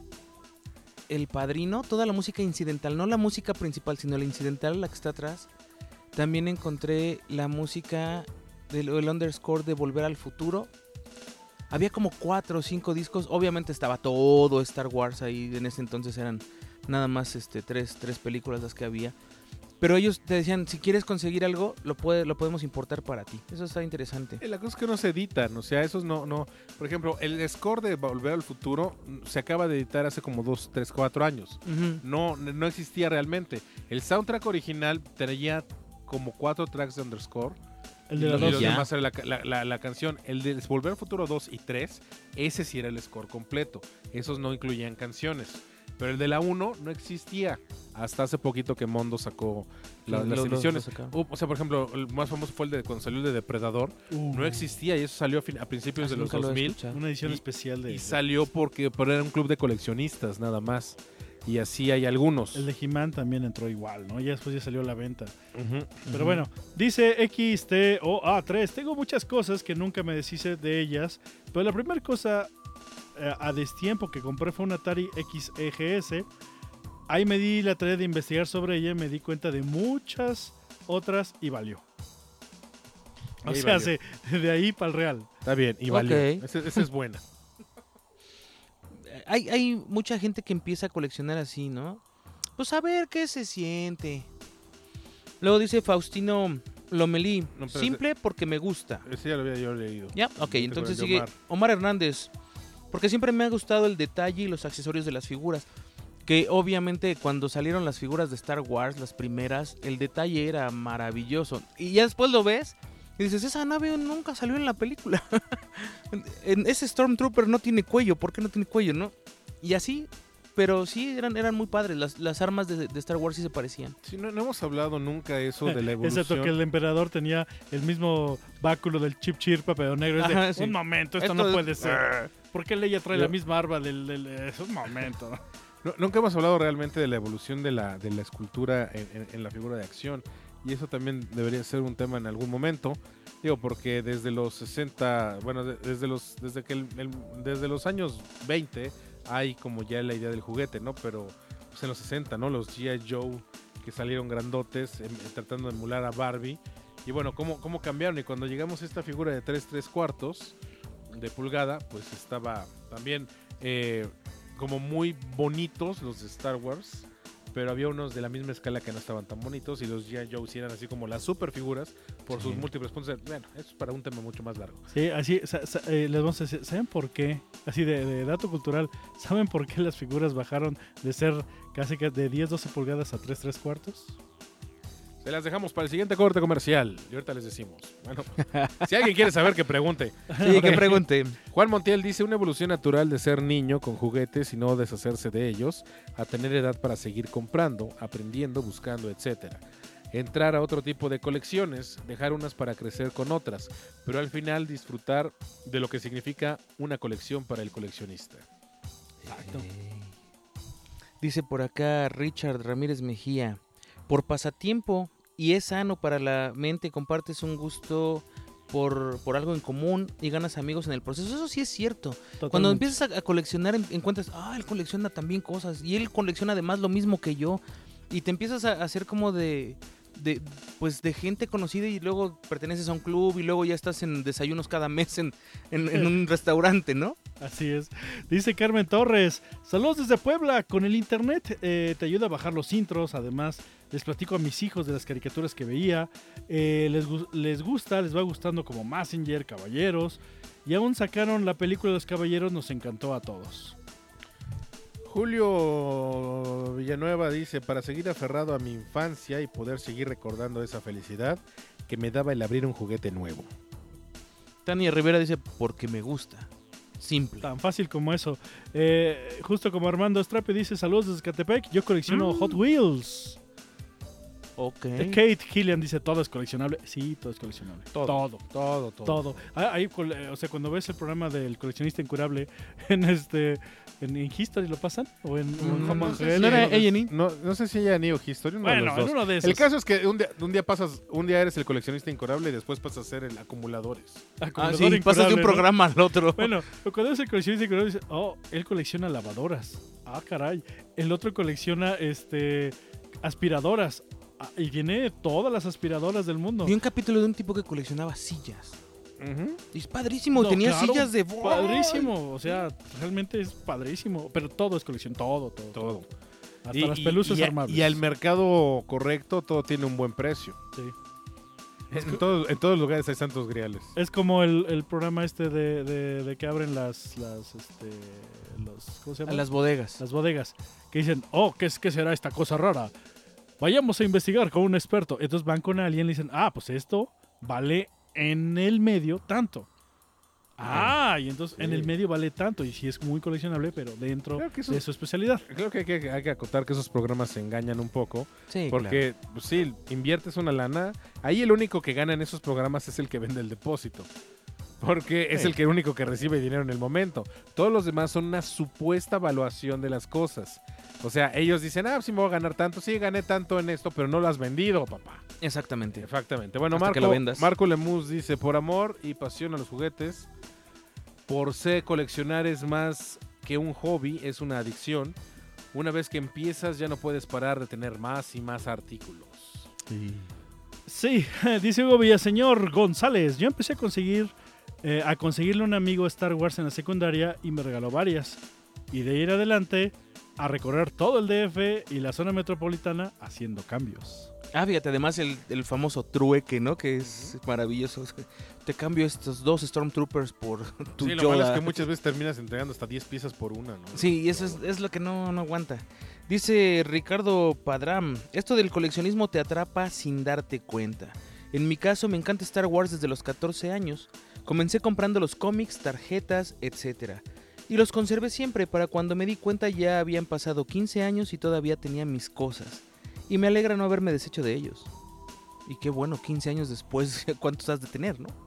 El Padrino, toda la música incidental, no la música principal, sino la incidental, la que está atrás. También encontré la música del el underscore de Volver al Futuro. Había como cuatro o cinco discos. Obviamente estaba todo Star Wars ahí. En ese entonces eran nada más este, tres, tres películas las que había. Pero ellos te decían, si quieres conseguir algo, lo, puede, lo podemos importar para ti. Eso está interesante. Eh, La cosa es que no se editan, o sea, esos no, no. Por ejemplo, el score de Volver al Futuro mm, se acaba de editar hace como dos, tres, cuatro años. Ujú. No, no existía realmente. El soundtrack original tenía como cuatro tracks de underscore. El Y de la los, dos y los ya. demás era la, la- la- la canción. El de Volver al Futuro dos y tres, ese sí era el score completo. Esos no incluían canciones. Pero el de la uno no existía. Hasta hace poquito que Mondo sacó la- Lo- las lo- lo ediciones. sacaron. Uh, o sea, por ejemplo, el más famoso fue el de cuando salió el de Depredador. Uh, No existía y eso salió a, fin- a principios Así de los nunca lo he dos mil. escuchado. Una edición Y- especial de... Y salió porque pero era un club de coleccionistas nada más. y así hay algunos. El de He-Man también entró igual, ¿no? Ya después ya salió a la venta. Ujú, Pero ujú. bueno, dice X T O A tres, tengo muchas cosas que nunca me deshice de ellas, pero la primera cosa eh, a destiempo que compré fue un Atari X E G S. Ahí me di la tarea de investigar sobre ella y me di cuenta de muchas otras y valió. Y O ahí sea, valió. se- de ahí para el real. Está bien, y valió. Ok. Esa esa es buena. Hay, hay mucha gente que empieza a coleccionar así, ¿no? Pues a ver qué se siente. Luego dice Faustino Lomelí, No, pero simple porque me gusta. Ese ya lo había yo leído. Ya, ok, Este entonces con el de sigue Omar. Omar Hernández. Porque siempre me ha gustado el detalle y los accesorios de las figuras. Que obviamente cuando salieron las figuras de Star Wars, las primeras, el detalle era maravilloso. Y ya después lo ves y dices, esa nave nunca salió en la película. En ese Stormtrooper no tiene cuello, ¿por qué no tiene cuello, no? Y así, pero sí, eran, eran muy padres. Las, las armas de, de Star Wars sí se parecían. Sí, no, no hemos hablado nunca eso de la evolución. Excepto que el emperador tenía el mismo báculo del Chip Chirpa, pero negro. Es de, Ajá, sí. un momento, esto, Esto no es- puede ser. ¿Por qué Leia trae Yo- la misma arma del... del es un momento. No, nunca hemos hablado realmente de la evolución de la, de la escultura en, en- en la figura de acción. Y eso también debería ser un tema en algún momento. Digo, porque desde los sesenta, bueno, de- desde los desde que el- el- desde los años veinte hay como ya la idea del juguete, ¿no? Pero pues en los sesenta, ¿no? Los G I. Joe que salieron grandotes em, tratando de emular a Barbie. Y bueno, ¿cómo, cómo cambiaron? Y cuando llegamos a esta figura de tres tres cuartos de pulgada, pues estaba también eh, como muy bonitos los de Star Wars, pero había unos de la misma escala que no estaban tan bonitos y los G I. Joe sí eran así como las super figuras por Sí. sus múltiples puntos. de- Bueno, eso es para un tema mucho más largo. Sí, así, sa- sa- eh, les vamos a decir, ¿saben por qué? Así de, de dato cultural, ¿saben por qué las figuras bajaron de ser casi que de diez, doce pulgadas a tres, tres cuartos? Se las dejamos para el siguiente corte comercial y ahorita les decimos. Bueno, si alguien quiere saber, que pregunte. Sí, que pregunte. Juan Montiel dice una evolución natural de ser niño con juguetes y no deshacerse de ellos, a tener edad para seguir comprando, aprendiendo, buscando, etcétera. Entrar a otro tipo de colecciones, dejar unas para crecer con otras, pero al final disfrutar de lo que significa una colección para el coleccionista. Exacto. Dice por acá Richard Ramírez Mejía, por pasatiempo y es sano para la mente, compartes un gusto por, por algo en común y ganas amigos en el proceso. Eso sí es cierto. Cuando Totalmente. empiezas a, a coleccionar, en- encuentras, ah, él colecciona también cosas y él colecciona además lo mismo que yo y te empiezas a hacer como de, de, pues de gente conocida y luego perteneces a un club y luego ya estás en desayunos cada mes en, en, en un restaurante, ¿no? Así es. Dice Carmen Torres, saludos desde Puebla. Con el internet eh, te ayuda a bajar los intros. Además, les platico a mis hijos de las caricaturas que veía. Eh, les, gu- les gusta, les va gustando como Messenger, Caballeros. Y aún sacaron la película de los Caballeros, nos encantó a todos. Julio Villanueva dice, para seguir aferrado a mi infancia y poder seguir recordando esa felicidad que me daba el abrir un juguete nuevo. Tania Rivera dice, porque me gusta. Simple. Tan fácil como eso. Eh, justo como Armando Estrape dice, saludos desde Catepec. Yo colecciono Mm. Hot Wheels. Ok. Eh, Kate Gillian dice, todo es coleccionable. Sí, todo es coleccionable. Todo. Todo. Todo, todo. Todo. Ah, ahí, cole- o sea, cuando ves el programa del coleccionista incurable en este en, en History lo pasan o en, o en Mm, Home no and sé Health? si ¿No era Uno de- A and E? No, no sé si haya Neo History, uno de Bueno, los en dos. uno de esos. El caso es que un día, un día pasas, un día eres el coleccionista incurable y después pasas a ser el acumuladores. Ah, Acumulador sí, pasas de un incurable, ¿no? programa al otro. Bueno, pero cuando es el coleccionista incurable dice, oh, él colecciona lavadoras. Ah, caray. El otro colecciona este aspiradoras. Ah, y tiene todas las aspiradoras del mundo. Vi un capítulo de un tipo que coleccionaba sillas. Ujú. Y es padrísimo, No, tenía claro, sillas de... Padrísimo, o sea, realmente es padrísimo. Pero todo es colección, todo, todo. Todo. Hasta Y- las y- pelusas y, a- armables. y al mercado correcto todo tiene un buen precio. Sí. En todos, en todos lugares hay santos griales. Es como el, el programa este de, de, de que abren las, las, este, los, ¿cómo se A llama? las bodegas. Las bodegas. Que dicen, oh, ¿qué, es, ¿qué será esta cosa rara? Vayamos a investigar con un experto. Entonces van con alguien y le dicen, ah, pues esto vale en el medio tanto. Ah, y entonces Sí. en el medio vale tanto. Y sí es muy coleccionable, pero dentro Creo que eso- de su especialidad. Creo que hay, que hay que acotar que esos programas se engañan un poco. Sí, Porque, pues, sí, inviertes una lana. Ahí el único que gana en esos programas es el que vende el depósito. Porque es Sí. el que único que recibe dinero en el momento. Todos los demás son una supuesta evaluación de las cosas. O sea, ellos dicen, ah, sí me voy a ganar tanto. Sí, gané tanto en esto, pero no lo has vendido, papá. Exactamente. Exactamente. Bueno, Hasta que Marco, lo vendas. Marco Lemus dice, por amor y pasión a los juguetes, por ser coleccionar es más que un hobby, es una adicción. Una vez que empiezas ya no puedes parar de tener más y más artículos. Sí, dice Hugo Villaseñor González. Yo empecé a conseguir eh, a conseguirle un amigo Star Wars en la secundaria y me regaló varias. Y de ir adelante a recorrer todo el D F y la zona metropolitana haciendo cambios. Ah, fíjate, además el, el famoso trueque, ¿no? Que es maravilloso. Te cambio estos dos Stormtroopers por tu Sí, lo malo Yoda. es que muchas veces terminas entregando hasta diez piezas por una, ¿no? Sí, y eso es, es lo que no, no aguanta. Dice Ricardo Padram, esto del coleccionismo te atrapa sin darte cuenta. En mi caso me encanta Star Wars desde los catorce años. Comencé comprando los cómics, tarjetas, etcétera. Y los conservé siempre, para cuando me di cuenta ya habían pasado quince años y todavía tenía mis cosas. Y me alegra no haberme deshecho de ellos. Y qué bueno, quince años después, ¿cuántos has de tener, no?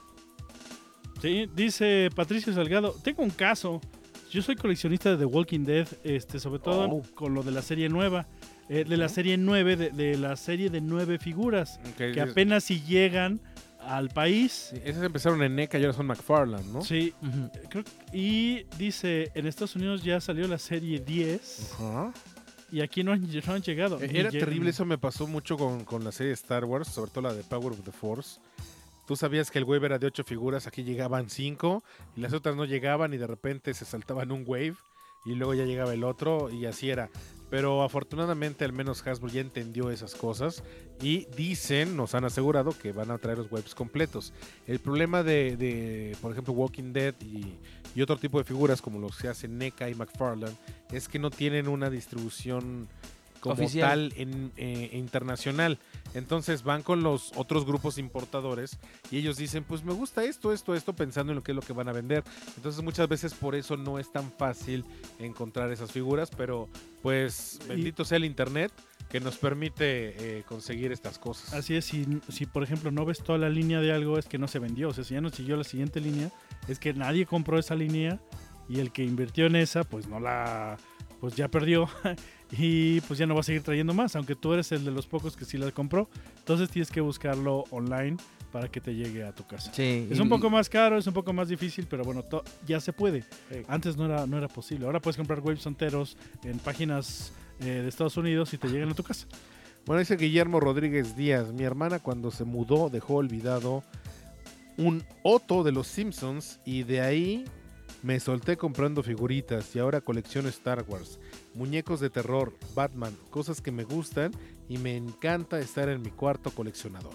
Sí, dice Patricio Salgado, tengo un caso. Yo soy coleccionista de The Walking Dead, este, sobre todo Oh. con lo de la serie nueva. eh, de la serie nueve, de, de la serie de nueve figuras, Ok, que es- apenas si llegan al país. sí, esas empezaron en NECA y ahora son McFarlane, ¿no? Sí, Ujú. creo que- y dice, en Estados Unidos ya salió la serie diez Ajá. y aquí no han, no han llegado. Eh, Ni Era llegan. terrible, eso me pasó mucho con, con la serie de Star Wars, sobre todo la de Power of the Force. Tú sabías que el wave era de ocho figuras, aquí llegaban cinco y las otras no llegaban y de repente se saltaban un wave y luego ya llegaba el otro y así era. Pero afortunadamente al menos Hasbro ya entendió esas cosas y dicen, nos han asegurado que van a traer los waves completos. El problema de, de, por ejemplo, Walking Dead y, y otro tipo de figuras como los que hacen NECA y McFarlane es que no tienen una distribución como Oficial. tal en, eh, internacional. Entonces van con los otros grupos importadores y ellos dicen, pues me gusta esto, esto, esto, pensando en lo que es lo que van a vender. Entonces muchas veces por eso no es tan fácil encontrar esas figuras, pero pues bendito sea el internet que nos permite eh, conseguir estas cosas. Así es, si, si por ejemplo no ves toda la línea de algo, es que no se vendió. O sea, si ya no siguió la siguiente línea, es que nadie compró esa línea y el que invirtió en esa, pues no la... pues ya perdió y pues ya no va a seguir trayendo más, aunque tú eres el de los pocos que sí la compró. Entonces tienes que buscarlo online para que te llegue a tu casa. Sí, Es y- un poco más caro, es un poco más difícil, pero bueno, to- ya se puede. Sí. Antes no era, no era posible. Ahora puedes comprar waves enteros en páginas eh, de Estados Unidos y te llegan a tu casa. Bueno, dice Guillermo Rodríguez Díaz, mi hermana cuando se mudó dejó olvidado un Otto de los Simpsons y de ahí me solté comprando figuritas y ahora colecciono Star Wars, muñecos de terror, Batman, cosas que me gustan y me encanta estar en mi cuarto coleccionador.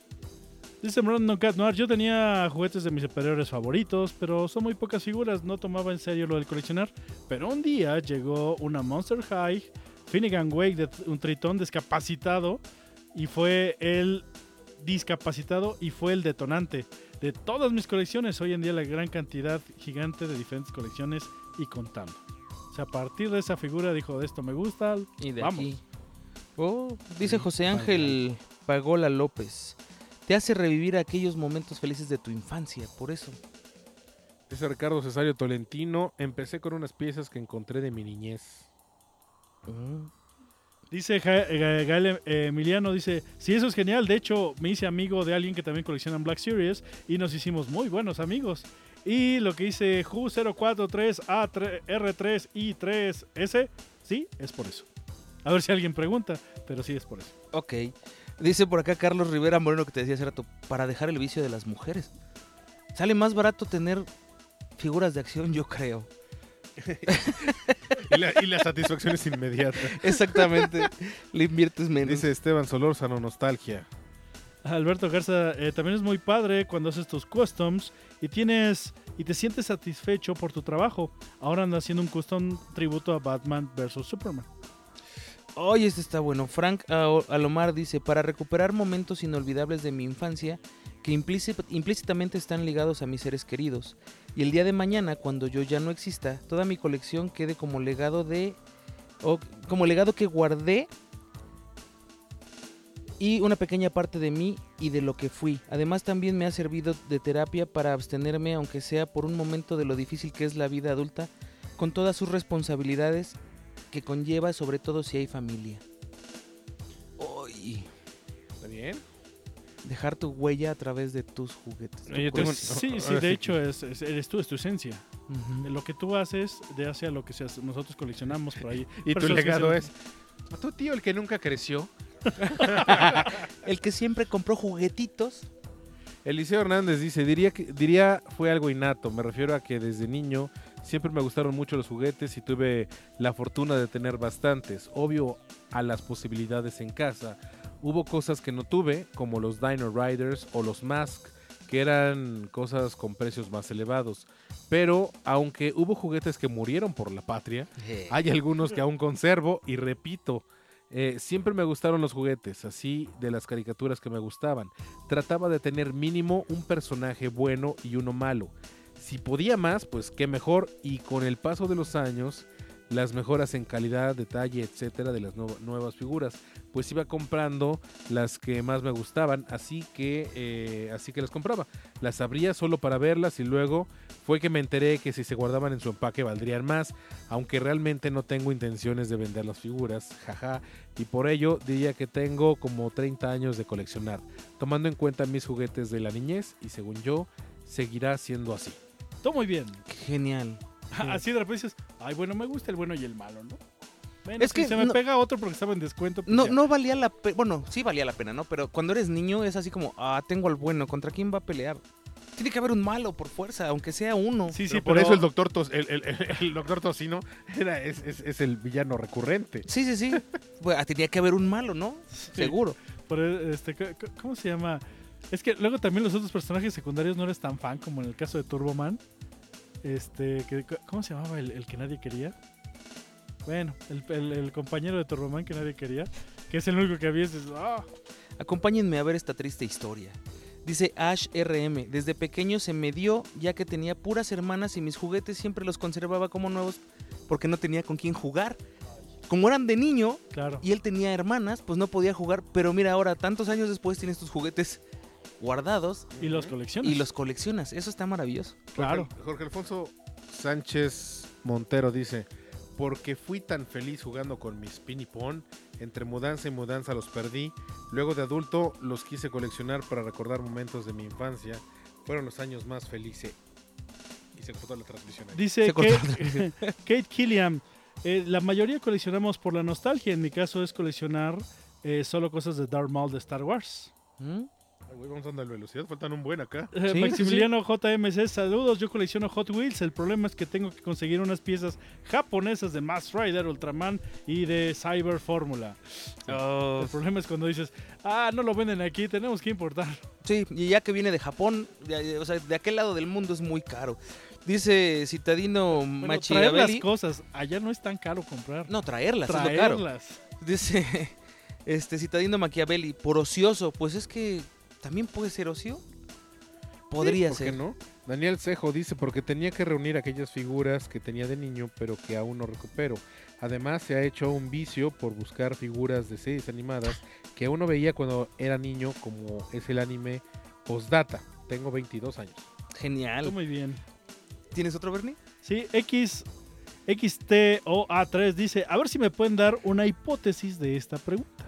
Dice Brandon Cat Noir, yo tenía juguetes de mis superiores favoritos, pero son muy pocas figuras, no tomaba en serio lo del coleccionar. Pero un día llegó una Monster High, Finnegan Wake de un tritón discapacitado y fue el discapacitado y fue el detonante de todas mis colecciones. Hoy en día la gran cantidad gigante de diferentes colecciones y contando. O sea, a partir de esa figura dijo, de esto me gusta, Y de vamos. aquí. Oh, dice Sí, José Ángel Pagola López. Te hace revivir aquellos momentos felices de tu infancia, por eso. Dice Ricardo Cesario Tolentino, empecé con unas piezas que encontré de mi niñez. Mm. Dice Ja- Ga- Gael eh, Emiliano, dice, sí, eso es genial. De hecho, me hice amigo de alguien que también colecciona Black Series y nos hicimos muy buenos amigos. Y lo que dice Ju cero cuatro tres A R tres I tres S, sí, es por eso. A ver si alguien pregunta, pero sí es por eso. Ok. Dice por acá Carlos Rivera Moreno que te decía hace rato, para dejar el vicio de las mujeres. Sale más barato tener figuras de acción, yo creo. Y la, y la satisfacción es inmediata. Exactamente. Le inviertes menos. Dice Esteban Solórzano, nostalgia. Alberto Garza, eh, también es muy padre cuando haces tus customs y tienes y te sientes satisfecho por tu trabajo. Ahora anda haciendo un custom tributo a Batman versus Superman. Oye, este está bueno. Frank Ao- Alomar dice, para recuperar momentos inolvidables de mi infancia que implíci- implícitamente están ligados a mis seres queridos. Y el día de mañana, cuando yo ya no exista, toda mi colección quede como legado de... o como legado que guardé y una pequeña parte de mí y de lo que fui. Además también me ha servido de terapia para abstenerme, aunque sea por un momento, de lo difícil que es la vida adulta, con todas sus responsabilidades que conlleva, sobre todo si hay familia. Uy, ¿Está bien? dejar tu huella a través de tus juguetes. Yo tengo Pues, un- sí, sí, ahora de sí hecho es, es- eres tú, es tu esencia. Ujú. Lo que tú haces de hacia lo que seas. Nosotros coleccionamos por ahí. Y tu personas que legado se- es, a tu tío, el que nunca creció. El que siempre compró juguetitos. Eliseo Hernández dice, diría que diría fue algo innato, me refiero a que desde niño siempre me gustaron mucho los juguetes y tuve la fortuna de tener bastantes. Obvio, a las posibilidades en casa. Hubo cosas que no tuve, como los Dino Riders o los Mask, que eran cosas con precios más elevados. Pero, aunque hubo juguetes que murieron por la patria, hay algunos que aún conservo y repito, eh, siempre me gustaron los juguetes, así de las caricaturas que me gustaban. Trataba de tener mínimo un personaje bueno y uno malo. Si podía más, pues qué mejor. Y con el paso de los años, las mejoras en calidad, detalle, etcétera, de las nuevo- nuevas figuras, pues iba comprando las que más me gustaban, así que, eh, así que las compraba. Las abría solo para verlas y luego fue que me enteré que si se guardaban en su empaque valdrían más, aunque realmente no tengo intenciones de vender las figuras, jaja, y por ello diría que tengo como treinta años de coleccionar, tomando en cuenta mis juguetes de la niñez y según yo, seguirá siendo así. Todo muy bien. Genial. Así de repente dices, ay, bueno, me gusta el bueno y el malo, ¿no? Bueno, Es si que se me no- pega otro porque estaba en descuento. Pues No, ya. no valía la pena. Bueno, sí valía la pena, ¿no? Pero cuando eres niño es así como, ah, tengo al bueno, ¿contra quién va a pelear? Tiene que haber un malo por fuerza, aunque sea uno. Sí, sí, Pero por pero eso el doctor, Tos- el, el- el- el doctor Tocino era, es, es- es el villano recurrente. Sí, sí, sí. Pues, ah, tenía que haber un malo, ¿no? Seguro. pero, este, c- c- ¿cómo se llama? Es que luego también los otros personajes secundarios no eres tan fan como en el caso de Turboman. Este, que, ¿cómo se llamaba el, el que nadie quería? Bueno, el, el- el compañero de Turboman que nadie quería, que es el único que había. Es, ah, Acompáñenme a ver esta triste historia. Dice Ash R M, desde pequeño se me dio ya que tenía puras hermanas y mis juguetes siempre los conservaba como nuevos porque no tenía con quién jugar. Como eran de niño claro. y él tenía hermanas, pues no podía jugar. Pero mira ahora, tantos años después tienes tus juguetes guardados Y los coleccionas. y los coleccionas. Eso está maravilloso. Claro. Jorge, Jorge Alfonso Sánchez Montero dice, porque fui tan feliz jugando con mis pin y pon, entre mudanza y mudanza los perdí, luego de adulto los quise coleccionar para recordar momentos de mi infancia, fueron los años más felices. Y se cortó la transmisión ahí. Dice Se cortó. Kate, Kate Killiam, eh, la mayoría coleccionamos por la nostalgia. En mi caso es coleccionar eh, solo cosas de Darth Maul de Star Wars. ¿Mm? Ay, güey, vamos andando a velocidad, faltan un buen acá. Eh, Sí, Maximiliano J M C, saludos. Yo colecciono Hot Wheels. El problema es que tengo que conseguir unas piezas japonesas de Mask Rider, Ultraman y de Cyber Fórmula. El problema es cuando dices, ah, no lo venden aquí, tenemos que importar. Sí, y ya que viene de Japón, de, o sea, de aquel lado del mundo es muy caro. Dice Citadino Bueno, traer las Machiavelli. cosas, allá no es tan caro comprar. No, traerlas, es lo caro. Traerlas. Dice este Citadino Machiavelli, por ocioso, pues es que también puede ser ocio. Podría ¿Por qué ser. no? Daniel Cejo dice, porque tenía que reunir aquellas figuras que tenía de niño, pero que aún no recupero. Además, se ha hecho un vicio por buscar figuras de series animadas que uno veía cuando era niño, como es el anime Postdata. Tengo veintidós años. Está Genial. muy bien. ¿Tienes otro, Bernie? Sí, X, X T O A tres dice, a ver si me pueden dar una hipótesis de esta pregunta.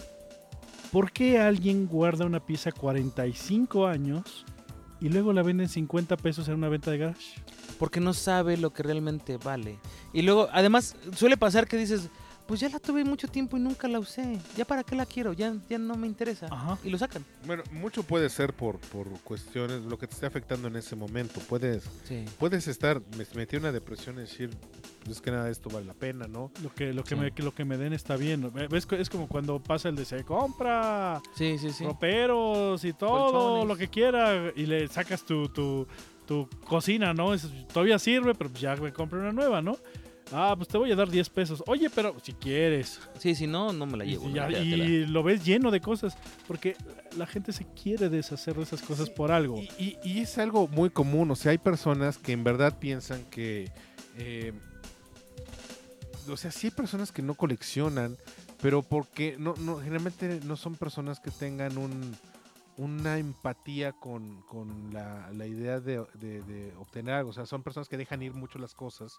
¿Por qué alguien guarda una pieza cuarenta y cinco años y luego la venden cincuenta pesos en una venta de garage? Porque no sabe lo que realmente vale. Y luego, además, suele pasar que dices, pues ya la tuve mucho tiempo y nunca la usé. ¿Ya para qué la quiero? Ya, ya no me interesa. Ajá. Y lo sacan. Bueno, mucho puede ser por, por cuestiones, lo que te esté afectando en ese momento. Puedes, Sí. puedes estar, me metí en una depresión y decir, pues es que nada de esto vale la pena, ¿no? Lo que, lo que, Sí. me, lo que me den está bien. ¿Ves? Es como cuando pasa el de se compra Sí, sí, sí. roperos y todo Colchones. lo que quiera y le sacas tu, tu, tu cocina, ¿no? Es- todavía sirve, pero pues ya me compré una nueva, ¿no? Ah, pues te voy a dar diez pesos. Oye, pero si quieres. Sí, si no, no me la Y, llevo. y ¿no? ya- Quédatela. y lo ves lleno de cosas. Porque la gente se quiere deshacer de esas cosas por algo. Y, y- y es algo muy común, o sea, hay personas que en verdad piensan que... eh, o sea, sí hay personas que no coleccionan pero porque no, no, generalmente no son personas que tengan un, una empatía con, con la, la idea de, de, de obtener algo. O sea, son personas que dejan ir mucho las cosas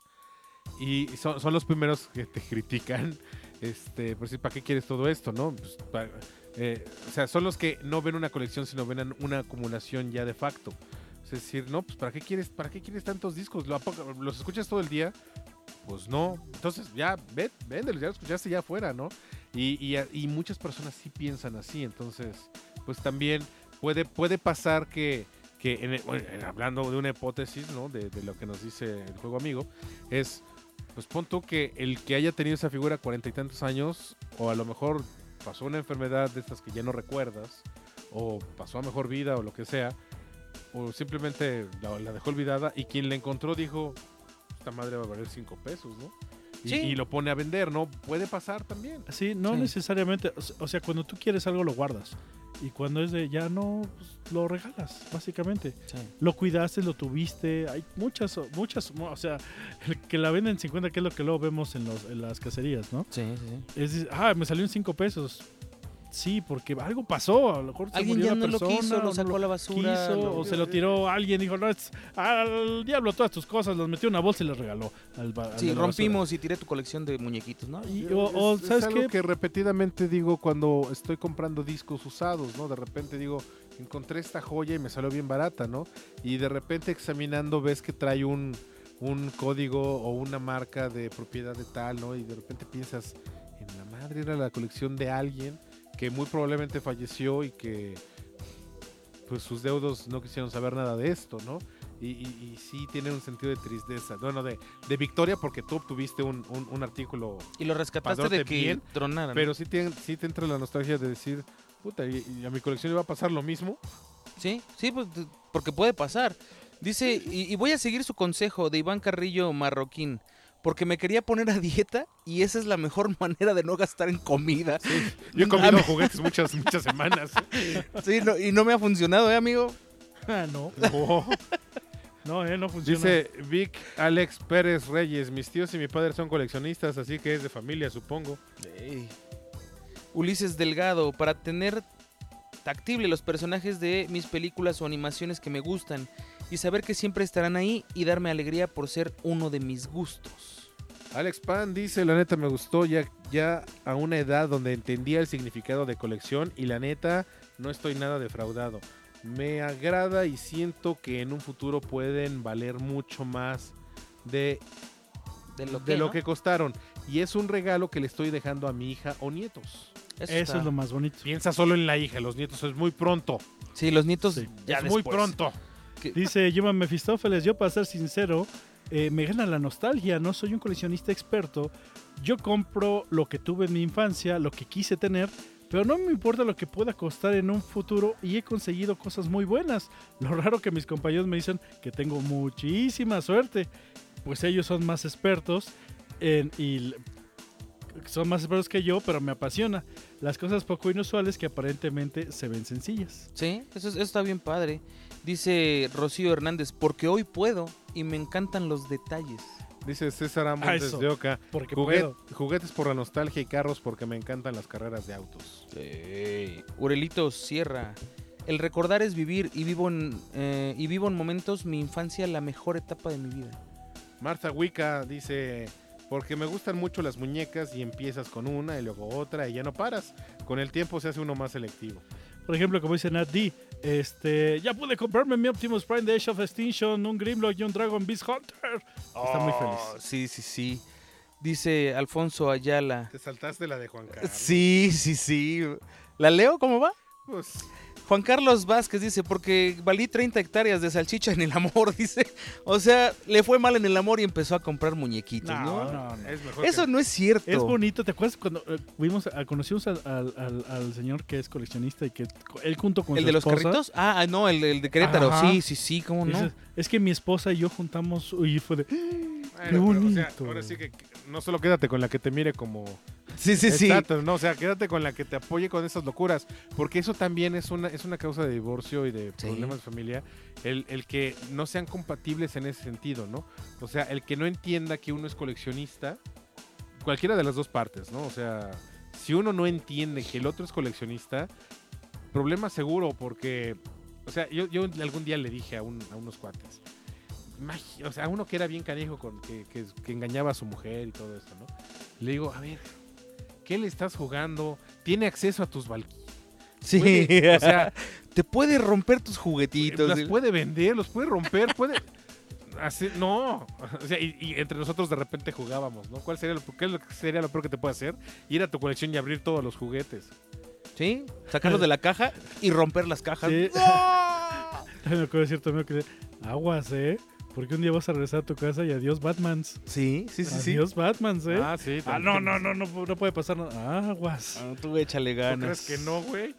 y son, son los primeros que te critican, este, por decir, ¿para qué quieres todo esto, no? Pues, para, eh, o sea, son los que no ven una colección, sino ven una acumulación ya de facto. Es decir, no, pues ¿para qué quieres, para qué quieres tantos discos? ¿Lo, ¿Los escuchas todo el día? Pues no. Entonces ya, ven, véndelos, ya lo escuchaste ya afuera, ¿no? Y, y, y muchas personas sí piensan así. Entonces, pues también puede, puede pasar que, que en, bueno, hablando de una hipótesis, ¿no? De, de lo que nos dice el juego amigo, es, pues pon tú que el que haya tenido esa figura cuarenta y tantos años, o a lo mejor pasó una enfermedad de estas que ya no recuerdas, o pasó a mejor vida, o lo que sea, o simplemente la, la dejó olvidada y quien la encontró dijo, esta madre va a valer cinco pesos, ¿no? Y, Sí. y lo pone a vender, ¿no? Puede pasar también. Sí, no Sí. necesariamente. O sea, cuando tú quieres algo lo guardas. Y cuando es de ya no, pues, lo regalas, básicamente. Sí. Lo cuidaste, lo tuviste. Hay muchas, muchas, o sea, el que la venden en cincuenta, que es lo que luego vemos en, los, en las cacerías, ¿no? Sí, sí, sí. Es decir, ah, me salió en cinco pesos. Sí, porque algo pasó. A lo mejor se Alguien murió ya la no lo persona, quiso, o lo no sacó a la basura. quiso, lo- o se lo tiró alguien, dijo, no, es al diablo todas tus cosas, las metió en una bolsa y las regaló al, ba- al Sí, de la rompimos y tiré tu colección de muñequitos, ¿no? basura. Y, o, o, es, es ¿sabes algo qué? que repetidamente digo cuando estoy comprando discos usados, ¿no? De repente digo, encontré esta joya y me salió bien barata, ¿no? Y de repente examinando ves que trae un, un código o una marca de propiedad de tal, ¿no? Y de repente piensas, en la madre era la colección de alguien que muy probablemente falleció y que pues sus deudos no quisieron saber nada de esto, ¿no? Y, y, y sí tiene un sentido de tristeza, bueno, de, de victoria porque tú obtuviste un, un, un artículo, Y lo rescataste Padrote de que bien, tronaran. pero sí te, sí te entra la nostalgia de decir, puta, y, y a mi colección le va a pasar lo mismo. Sí, sí, pues, t- porque puede pasar. Dice, y, y voy a seguir su consejo de Iván Carrillo Marroquín, porque me quería poner a dieta y esa es la mejor manera de no gastar en comida. Yo he comido juguetes muchas, muchas semanas. Sí, no- y no me ha funcionado, ¿eh, amigo? Ah, no. Oh. No, eh, no funciona. Dice Vic Alex Pérez Reyes, mis tíos y mi padre son coleccionistas, así que es de familia, supongo. Ey. Ulises Delgado, para tener tactible los personajes de mis películas o animaciones que me gustan y saber que siempre estarán ahí y darme alegría por ser uno de mis gustos. Alex Pan dice, la neta me gustó ya, ya a una edad donde entendía el significado de colección y la neta no estoy nada defraudado. Me agrada y siento que en un futuro pueden valer mucho más de, De lo de que, lo ¿no? que costaron. Y es un regalo que le estoy dejando a mi hija o nietos. Eso, Eso está- es lo más bonito. Piensa solo en la hija, los nietos es muy pronto. Sí, los nietos Sí, ya es muy después. pronto. Que- Dice Yuma Mefistófeles, yo para ser sincero, eh, me gana la nostalgia, no soy un coleccionista experto. Yo compro lo que tuve en mi infancia, lo que quise tener, pero no me importa lo que pueda costar en un futuro y he conseguido cosas muy buenas. Lo raro que mis compañeros me dicen que tengo muchísima suerte, pues ellos son más expertos en, y l- son más expertos que yo, pero me apasiona. Las cosas poco inusuales que aparentemente se ven sencillas. Sí, eso, es- eso está bien padre. Dice Rocío Hernández, porque hoy puedo y me encantan los detalles. Dice César Amos Ah, eso. desde Oca. Porque Juguet- puedo. juguetes por la nostalgia y carros porque me encantan las carreras de autos. Urelito Sierra, el recordar es vivir y vivo en eh, y vivo en momentos mi infancia la mejor etapa de mi vida. Marta Wicca dice, porque me gustan mucho las muñecas y empiezas con una y luego otra y ya no paras. Con el tiempo se hace uno más selectivo. Por ejemplo, como dice Nat D, este, ya pude comprarme mi Optimus Prime de Age of Extinction, un Grimlock y un Dragon Beast Hunter. Está muy feliz. Oh, sí, sí, sí. Dice Alfonso Ayala. Te saltaste la de Juan Carlos. Sí, sí, sí. ¿La leo? ¿Cómo va? Pues, Juan Carlos Vázquez dice, porque valí treinta hectáreas de salchicha en el amor, dice. O sea, le fue mal en el amor y empezó a comprar muñequitos, ¿no? No, no, no. es mejor Eso que- no es cierto. Es bonito, ¿te acuerdas cuando eh, vimos, a- conocimos al, al- al- al señor que es coleccionista y que él junto con ¿El su de los esposa, carritos? Ah, ah, no, el, el de Querétaro. Ajá. Sí, sí, sí, ¿cómo no? dices, es que mi esposa y yo juntamos y fue de, Bueno, qué pero, o sea, bonito. ahora sí que que no solo quédate con la que te mire como Sí, sí, sí. estatus, no, o sea, quédate con la que te apoye con esas locuras, porque eso también es una es una causa de divorcio y de Sí. problemas de familia, el, el que no sean compatibles en ese sentido, ¿no? O sea, el que no entienda que uno es coleccionista, cualquiera de las dos partes, ¿no? O sea, si uno no entiende que el otro es coleccionista, problema seguro, porque, o sea, yo, yo algún día le dije a, un, a unos cuates, o sea, uno que era bien canijo, con, que, que, que engañaba a su mujer y todo esto, ¿no? Le digo, a ver, ¿qué le estás jugando? ¿Tiene acceso a tus valquirias? Sí, Puede, o sea, te puede romper tus juguetitos. las puede vender, los puede romper, puede... Hacer, no, o sea, y, y entre nosotros de repente jugábamos, ¿no? ¿Cuál sería lo, qué es lo que sería lo peor que te puede hacer? Ir a tu colección y abrir todos los juguetes. Sí, sacarlos de la caja y romper las cajas. Sí. ¡No! Me acuerdo de cierto amigo que dice, aguas, ¿eh? Porque un día vas a regresar a tu casa y adiós Batmans. Sí, sí, sí, sí. Adiós Batmans, ¿eh? Ah, sí. Ah, no, no, no, no, no puede pasar nada. Aguas. Ah, tú échale ¿Tú ganas. crees que no, güey?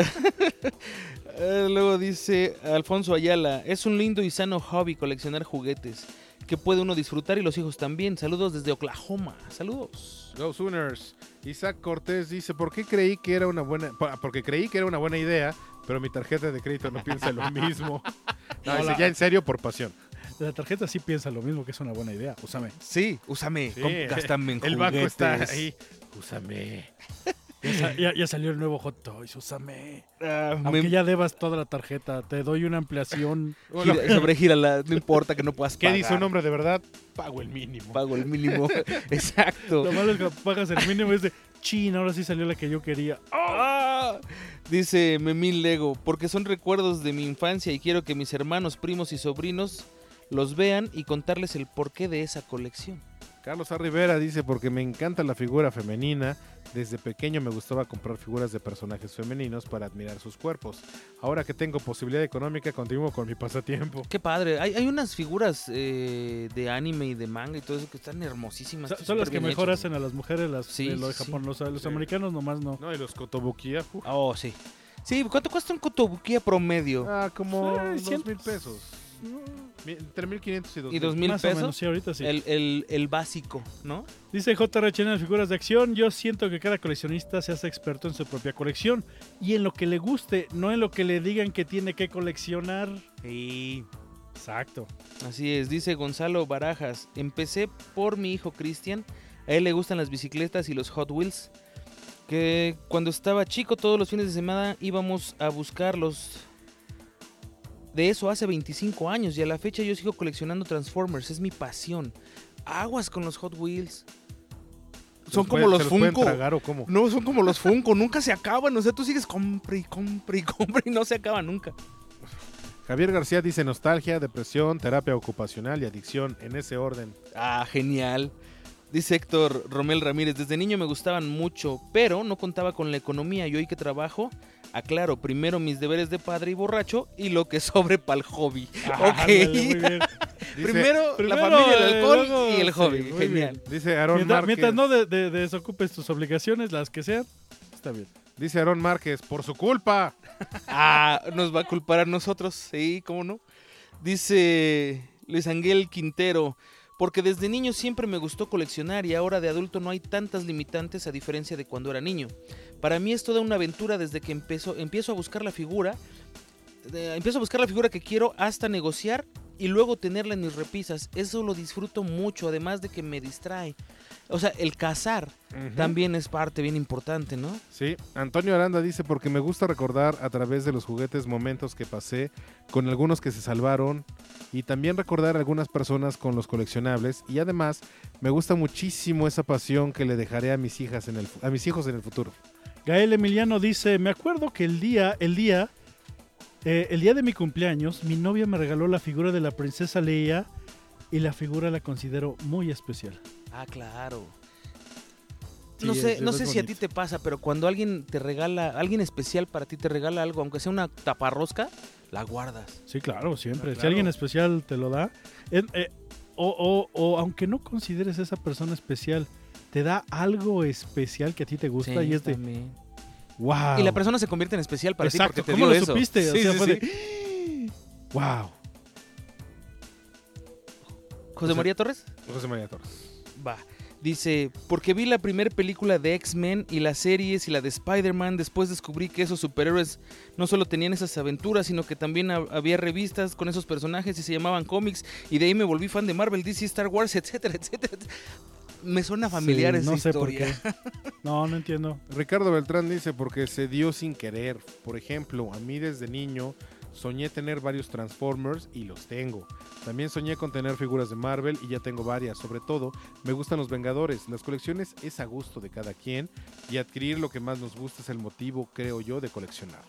Eh, luego dice Alfonso Ayala, es un lindo y sano hobby coleccionar juguetes que puede uno disfrutar y los hijos también. Saludos desde Oklahoma. Saludos. Go Sooners. Isaac Cortés dice, ¿por qué creí que era una buena... Porque creí que era una buena idea, pero mi tarjeta de crédito no piensa lo mismo. No, No, dice, la- ya en serio, por pasión. La tarjeta sí piensa lo mismo, que es una buena idea. Úsame. Sí, úsame, Sí, com- gástame en El juguetes. banco está ahí. Úsame. Ya, sa- ya- ya salió el nuevo Hot Toys, úsame. Ah, Aunque me- ya debas toda la tarjeta, te doy una ampliación. gira- sobregírala, no importa que no puedas ¿Qué pagar. dice un hombre de verdad? Pago el mínimo. Pago el mínimo. Exacto. Lo malo es que pagas el mínimo y es de, chin, ahora sí salió la que yo quería. ¡Ah! Dice Memín Lego, porque son recuerdos de mi infancia y quiero que mis hermanos, primos y sobrinos los vean y contarles el porqué de esa colección. Carlos A. Rivera dice, porque me encanta la figura femenina. Desde pequeño me gustaba comprar figuras de personajes femeninos para admirar sus cuerpos. Ahora que tengo posibilidad económica, continúo con mi pasatiempo. Qué padre. Hay, hay unas figuras eh, de anime y de manga y todo eso que están hermosísimas. Son, están son las súper que bien mejor hechas. hacen a las mujeres, las Sí, de lo de sí, Japón. Los, los Sí. americanos nomás no. No, y los kotobukiya. uf. Oh, sí. Sí, ¿cuánto cuesta un kotobukiya promedio? Ah, como Ay, dos cientos. mil pesos. Mi- Entre mil quinientos y dos Y mil. dos mil Más o pesos. menos, sí, ahorita sí. El, el, el básico, ¿no? Dice J R H N en figuras de acción, yo siento que cada coleccionista se hace experto en su propia colección y en lo que le guste, no en lo que le digan que tiene que coleccionar. Sí. Exacto. Así es, dice Gonzalo Barajas. Empecé por mi hijo Cristian. A él le gustan las bicicletas y los Hot Wheels. Que cuando estaba chico, todos los fines de semana íbamos a buscarlos. De eso hace veinticinco años y a la fecha yo sigo coleccionando Transformers. Es mi pasión. Aguas con los Hot Wheels. Son ¿Se como pueden- los se los pueden Funko. tragar o cómo? No, son como los Funko. Nunca se acaban. O sea, tú sigues compre y compre y compre y no se acaba nunca. Javier García dice nostalgia, depresión, terapia ocupacional y adicción, en ese orden. Ah, genial. Dice Héctor Romel Ramírez, desde niño me gustaban mucho, pero no contaba con la economía y hoy que trabajo, aclaro, primero mis deberes de padre y borracho y lo que sobre para el hobby. Ah, Ok. ándale, muy bien. Dice, primero, primero, la familia, el eh, alcohol luego- y el sí, hobby. muy Genial. dice Aarón Mientras, Márquez. mientras no de- de- desocupes tus obligaciones, las que sean, está bien. Dice Aarón Márquez, por su culpa. Ah, nos va a culpar a nosotros, sí, cómo no. Dice Luis Ángel Quintero, porque desde niño siempre me gustó coleccionar y ahora de adulto no hay tantas limitantes a diferencia de cuando era niño. Para mí es toda una aventura desde que empiezo, empiezo a buscar la figura, eh, empiezo a buscar la figura que quiero hasta negociar y luego tenerla en mis repisas. Eso lo disfruto mucho, además de que me distrae. O sea, el cazar Ujú. también es parte bien importante, ¿no? Sí, Antonio Aranda dice, porque me gusta recordar a través de los juguetes momentos que pasé con algunos que se salvaron y también recordar a algunas personas con los coleccionables y además me gusta muchísimo esa pasión que le dejaré a mis hijas en el fu- a mis hijos en el futuro. Gael Emiliano dice, me acuerdo que el día, el día, eh, el día de mi cumpleaños, mi novia me regaló la figura de la princesa Leia y la figura la considero muy especial. Ah, claro. Sí, no sé, es- no es sé si a ti bonito. te pasa, pero cuando alguien te regala, alguien especial para ti te regala algo, aunque sea una taparrosca, la guardas. Sí, claro, siempre. Ah, Si claro. alguien especial te lo da, en- eh, o, o- o aunque no consideres a esa persona especial, te da algo especial que a ti te gusta y es de, también. wow. Y la persona se convierte en especial para Exacto, ti porque te ¿cómo dio lo eso. supiste? O Sí, sea, sí, fue sí. de, wow. José María Torres José María Torres. va. Dice, porque vi la primera película de X-Men y las series y la de Spider-Man, después descubrí que esos superhéroes no solo tenían esas aventuras, sino que también ha- había revistas con esos personajes y se llamaban cómics, y de ahí me volví fan de Marvel, D C, Star Wars, etcétera, etcétera. Me suena familiar Sí, esa no sé por historia. qué. No, no entiendo. Ricardo Beltrán dice, porque se dio sin querer. Por ejemplo, a mí desde niño soñé tener varios Transformers y los tengo. También soñé con tener figuras de Marvel y ya tengo varias. Sobre todo, me gustan los Vengadores. Las colecciones es a gusto de cada quien y adquirir lo que más nos gusta es el motivo, creo yo, de coleccionar.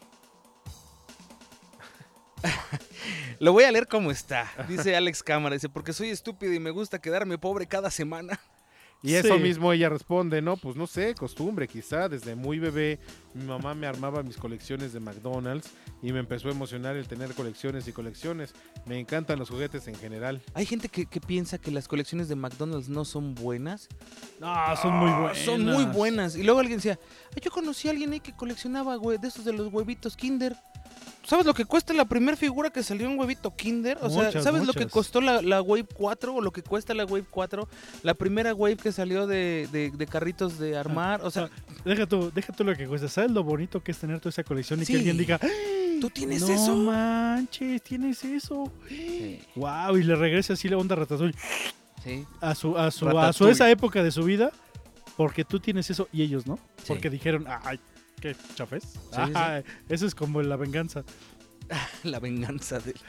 Lo voy a leer como está. Dice Alex Cámara, dice, porque soy estúpido y me gusta quedarme pobre cada semana. Y eso Sí. mismo ella responde, ¿no? Pues no sé, costumbre quizá. Desde muy bebé mi mamá me armaba mis colecciones de McDonald's y me empezó a emocionar el tener colecciones y colecciones. Me encantan los juguetes en general. Hay gente que, que piensa que las colecciones de McDonald's no son buenas. No, son muy buenas. Son muy buenas. Y luego alguien decía, "Ay, yo conocí a alguien ahí que coleccionaba hue- de esos de los huevitos Kinder. ¿Sabes lo que cuesta la primera figura que salió en huevito Kinder? O sea, Muchas, ¿sabes lo muchas. que costó la, la Wave cuatro o lo que cuesta la Wave cuatro? La primera Wave que salió de, de- de carritos de armar. O sea, Deja tú, deja tú lo que cuesta. ¿Sabes lo bonito que es tener toda esa colección y Sí. que alguien diga, ¿tú tienes no eso? manches, tienes eso? Sí, Wow, y le regresa así la onda Ratatouille sí. a su, a su, a su Ratatouille. esa época de su vida, porque tú tienes eso y ellos no. Sí. Porque dijeron, ay, qué chafés. sí. Ah, eso es como la venganza. La venganza de...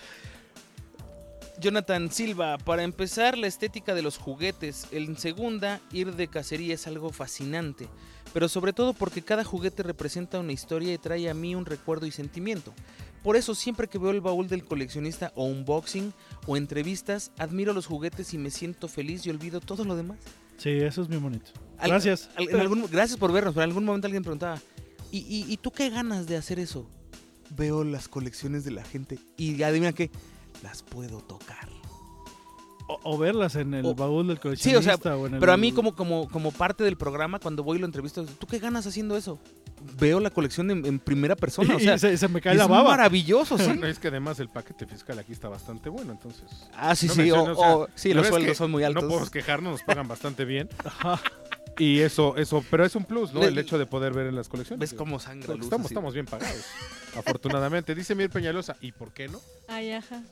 Jonathan Silva, para empezar, la estética de los juguetes. En segunda, ir de cacería es algo fascinante, pero sobre todo porque cada juguete representa una historia y trae a mí un recuerdo y sentimiento. Por eso siempre que veo el baúl del coleccionista o unboxing o entrevistas, admiro los juguetes y me siento feliz y olvido todo lo demás. Sí, eso es muy bonito. Al- Gracias. al- en algún- gracias por vernos, pero en algún momento alguien preguntaba, ¿y, y, y tú qué ganas de hacer eso? Veo las colecciones de la gente y adivina qué, las puedo tocar. O, o verlas en el O- baúl del Sí, coleccionista. o sea, o en el- pero a mí como, como, como parte del programa, cuando voy y lo entrevisto, ¿tú qué ganas haciendo eso? Veo la colección en, en primera persona, o Y sea, se, se me cae es la baba. maravilloso, ¿sí? Bueno, es que además el paquete fiscal aquí está bastante bueno, entonces... Ah, sí, No sí, menciono, o, o sea, o- sí, la los verdad es sueldos que son muy altos. No podemos quejarnos, nos pagan bastante bien. Ajá. Y eso, eso, pero es un plus, ¿no? Le- El hecho de poder ver en las colecciones. ¿Ves cómo sangra Porque luz? estamos, así? estamos bien pagados, afortunadamente. Dice Mir Peñalosa, ¿y por qué no? Ay, ajá.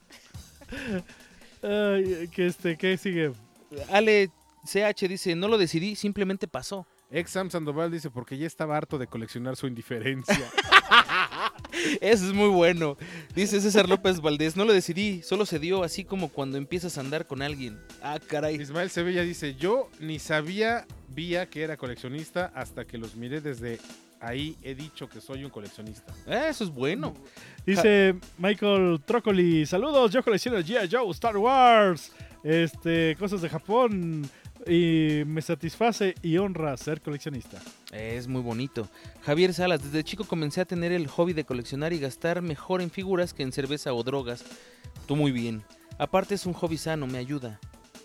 Ay, que este, ¿qué sigue? Ale C H dice, no lo decidí, simplemente pasó. Ex Sam Sandoval dice, porque ya estaba harto de coleccionar su indiferencia. Eso es muy bueno. Dice César López Valdés, no lo decidí, solo se dio así como cuando empiezas a andar con alguien. Ah, caray. Ismael Sevilla dice, yo ni sabía, vía que era coleccionista hasta que los miré desde ahí, he dicho que soy un coleccionista. Eh, Eso es bueno. Dice Michael Trócoli, saludos, yo colecciono G I. Joe, Star Wars, este, cosas de Japón y me satisface y honra ser coleccionista. Es muy bonito. Javier Salas, desde chico comencé a tener el hobby de coleccionar y gastar mejor en figuras que en cerveza o drogas. Tú muy bien. Aparte es un hobby sano, me ayuda.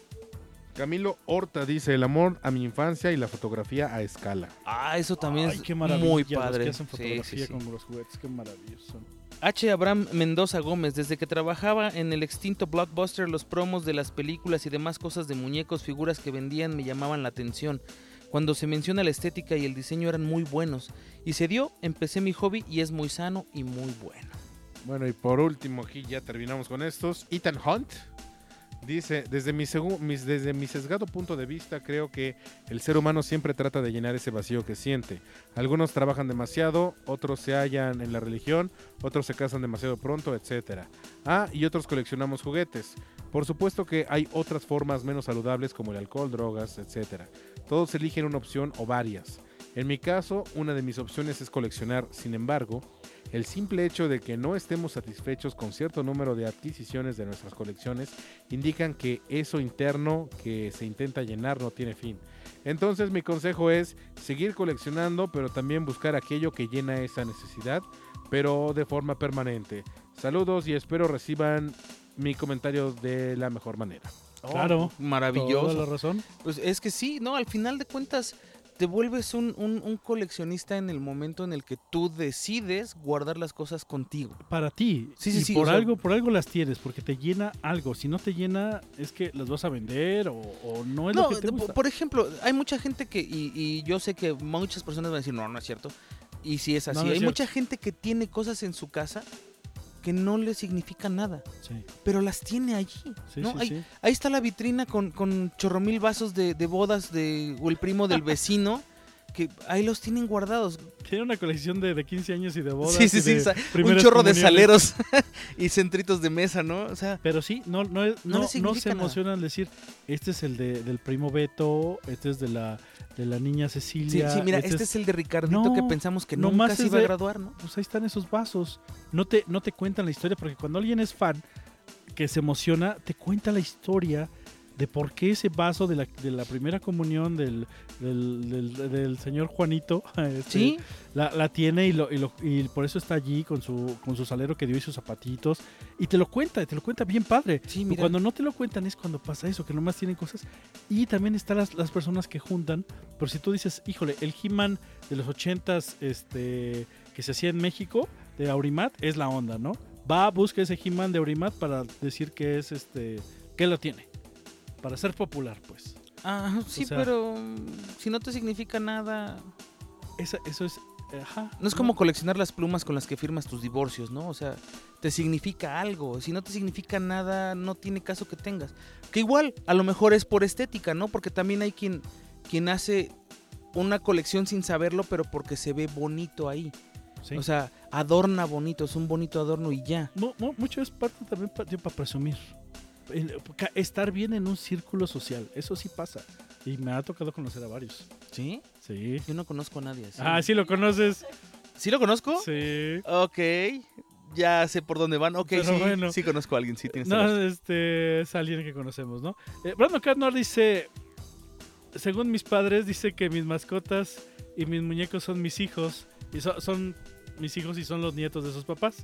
Camilo Horta dice, el amor a mi infancia y la fotografía a escala. Ah, eso también Ay, es qué maravilla, muy los padre. que hacen Sí, fotografía sí, sí. con los juguetes, qué maravilloso. H. Abraham Mendoza Gómez, desde que trabajaba en el extinto Blockbuster, los promos de las películas y demás cosas de muñecos, figuras que vendían me llamaban la atención. Cuando se menciona la estética y el diseño eran muy buenos. Y se dio, empecé mi hobby y es muy sano y muy bueno. Bueno, y por último, aquí ya terminamos con estos. Ethan Hunt dice, desde mi, segu- mis- desde mi sesgado punto de vista, creo que el ser humano siempre trata de llenar ese vacío que siente. Algunos trabajan demasiado, otros se hallan en la religión, otros se casan demasiado pronto, etcétera. Ah, y otros coleccionamos juguetes. Por supuesto que hay otras formas menos saludables como el alcohol, drogas, etcétera. Todos eligen una opción o varias. En mi caso, una de mis opciones es coleccionar. Sin embargo, el simple hecho de que no estemos satisfechos con cierto número de adquisiciones de nuestras colecciones indican que eso interno que se intenta llenar no tiene fin. Entonces mi consejo es seguir coleccionando, pero también buscar aquello que llena esa necesidad, pero de forma permanente. Saludos y espero reciban mi comentario de la mejor manera. Claro, Maravilloso. toda la razón. Pues es que sí, ¿no? Al final de cuentas, te vuelves un, un- un coleccionista en el momento en el que tú decides guardar las cosas contigo. Para ti. Sí, sí, y sí, por o sea- algo, por algo las tienes, porque te llena algo. Si no te llena, es que las vas a vender o, o no es No, lo que te de- gusta. por ejemplo, hay mucha gente que, y, y yo sé que muchas personas van a decir, no, no es cierto. Y si es así, No, no es hay cierto. mucha gente que tiene cosas en su casa que no le significan nada, Sí, pero las tiene allí, sí, ¿no? sí, ahí, sí. ahí está la vitrina con, con chorromil vasos de, de bodas de, o el primo del vecino, que ahí los tienen guardados. Tiene una colección de, de quince años y de bodas. Sí, sí, y sí, de sa- un primeras chorro de comuniones. saleros y centritos de mesa, ¿no? O sea, Pero sí, no, no, es- No no, le no significa se nada. emocionan al decir, este es el de, del primo Beto, este es de la, de la niña sí, Cecilia. sí, mira, este es el de Ricardito No, que pensamos que nomás nunca es se iba a de- graduar, ¿no? Pues ahí están esos vasos. No te, no te cuentan la historia, porque cuando alguien es fan, que se emociona, te cuenta la historia de por qué ese vaso de la, de la primera comunión del, del, del- del señor Juanito este, Sí, la, la tiene y, lo, y, lo- y por eso está allí con su, con su salero que dio y sus zapatitos. Y te lo cuenta, te lo cuenta bien padre. sí, Pero mira. cuando no te lo cuentan es cuando pasa eso, que nomás tienen cosas. Y también están las, las personas que juntan. Pero si tú dices, híjole, el He-Man de los ochentas este, que se hacía en México, de Aurimat, es la onda, ¿no? Va, busca ese He-Man de Aurimat para decir que es este, que lo tiene. Para ser popular, pues. Ah, sí, o sea- pero mm, si no te significa nada... Esa, eso es. Ajá. No es como coleccionar las plumas con las que firmas tus divorcios, ¿no? O sea, te significa algo. Si no te significa nada, no tiene caso que tengas. Que igual, a lo mejor es por estética, ¿no? Porque también hay quien, quien hace una colección sin saberlo, pero porque se ve bonito ahí. Sí. O sea, adorna bonito, es un bonito adorno y ya. Mu- mu- mucho es parte también para presumir. El- ca- estar bien en un círculo social, eso sí pasa. Y me ha tocado conocer a varios. ¿Sí? Sí. Yo no conozco a nadie así. Ah, sí lo conoces. ¿Sí lo conozco? Sí. Ok, ya sé por dónde van. Ok, Pero sí, bueno. sí conozco a alguien, sí, tienes razón. No, este es alguien que conocemos, ¿no? Eh, Brandon Carnor dice, según mis padres, dice que mis mascotas y mis muñecos son mis hijos. Y so- son mis hijos y son los nietos de sus papás.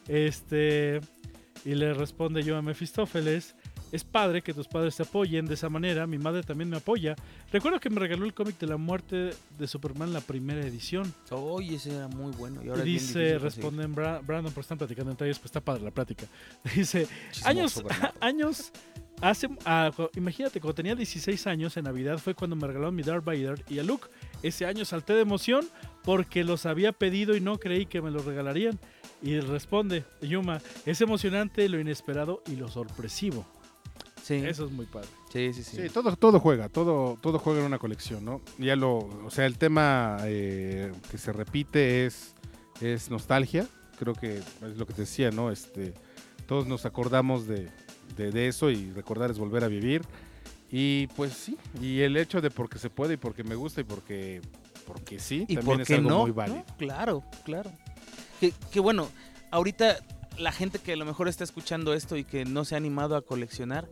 Este, y le responde yo a Mefistófeles, es padre que tus padres te apoyen de esa manera, mi madre también me apoya. Recuerdo que me regaló el cómic de la muerte de Superman, la primera edición. Oye, ese era muy bueno. Y Y ahora es bien dice, difícil responden Bra- Brandon, pero están platicando entre ellos, pues está padre la plática. Dice, conseguir. años, Chismoso, Bernardo. años, hace, ah, cu- imagínate, cuando tenía dieciséis años en Navidad fue cuando me regalaron mi Darth Vader y a Luke. Ese año salté de emoción porque los había pedido y no creí que me los regalarían. Y responde, Yuma, es emocionante lo inesperado y lo sorpresivo. Sí, Eso es muy padre. sí, sí, sí. Sí, todo, todo juega, todo, todo juega en una colección, ¿no? Ya lo, o sea, el tema eh, que se repite es, es nostalgia. Creo que es lo que te decía, ¿no? Este, todos nos acordamos de, de, de eso y recordar es volver a vivir. Y pues sí, y el hecho de porque se puede y porque me gusta y porque, porque sí, ¿Y también por es qué algo no? muy válido. ¿No? Claro, claro. Que, que bueno, ahorita la gente que a lo mejor está escuchando esto y que no se ha animado a coleccionar,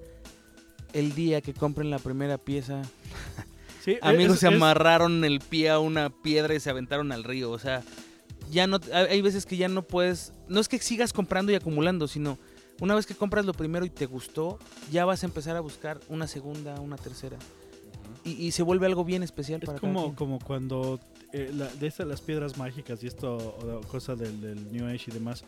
el día que compren la primera pieza, Sí, amigos es- se es- amarraron el pie a una piedra y se aventaron al río. O sea, ya no, hay hay veces que ya no puedes, no es que sigas comprando y acumulando, sino una vez que compras lo primero y te gustó, ya vas a empezar a buscar una segunda, una tercera. Y, y se vuelve algo bien especial Es para cada como, quien. como cuando eh, la- de estas las piedras mágicas y esto, o cosa del, del New Age y demás,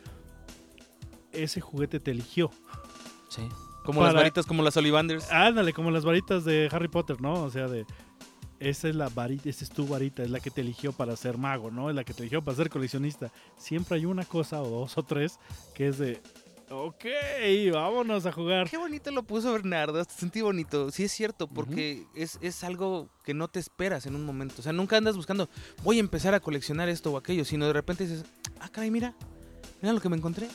ese juguete te eligió. Sí. Como Para- las varitas, como las Ollivanders. Ándale, como las varitas de Harry Potter, ¿no? O sea, de esa es la varita, esa es tu varita, es la que te eligió para ser mago, ¿no? Es la que te eligió para ser coleccionista. Siempre hay una cosa o dos o tres que es de, ok, vámonos a jugar. Qué bonito lo puso Bernardo, hasta sentí bonito. Sí es cierto, porque es, es algo que no te esperas en un momento. O sea, nunca andas buscando, voy a empezar a coleccionar esto o aquello, sino de repente dices, ah, caray, mira, mira lo que me encontré.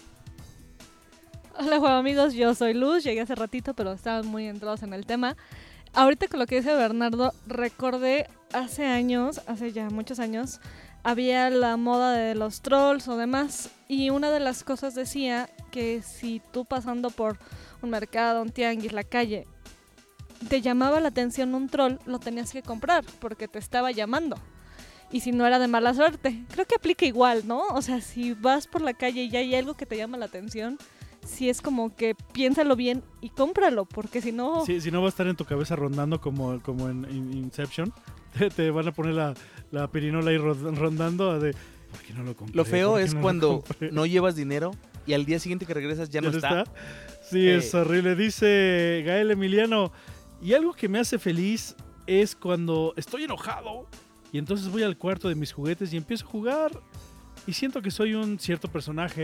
Hola, juego amigos, yo soy Luz, llegué hace ratito, pero estaban muy entrados en el tema. Ahorita con lo que dice Bernardo, recordé hace años, hace ya muchos años, había la moda de los trolls o demás, y una de las cosas decía que si tú pasando por un mercado, un tianguis, la calle, te llamaba la atención un troll, lo tenías que comprar porque te estaba llamando. Y si no era de mala suerte, creo que aplica igual, ¿no? O sea, si vas por la calle y ya hay algo que te llama la atención, si es como que piénsalo bien y cómpralo, porque si no... Sí, si no va a estar en tu cabeza rondando como, como en, in- Inception, te, te van a poner la, la pirinola ahí ro- rondando de, ¿por qué no lo compré? Lo feo ¿Por qué es no lo cuando compré?" no llevas dinero y al día siguiente que regresas ya no está. Sí, Eh. es horrible. Dice Gael Emiliano, y algo que me hace feliz es cuando estoy enojado y entonces voy al cuarto de mis juguetes y empiezo a jugar y siento que soy un cierto personaje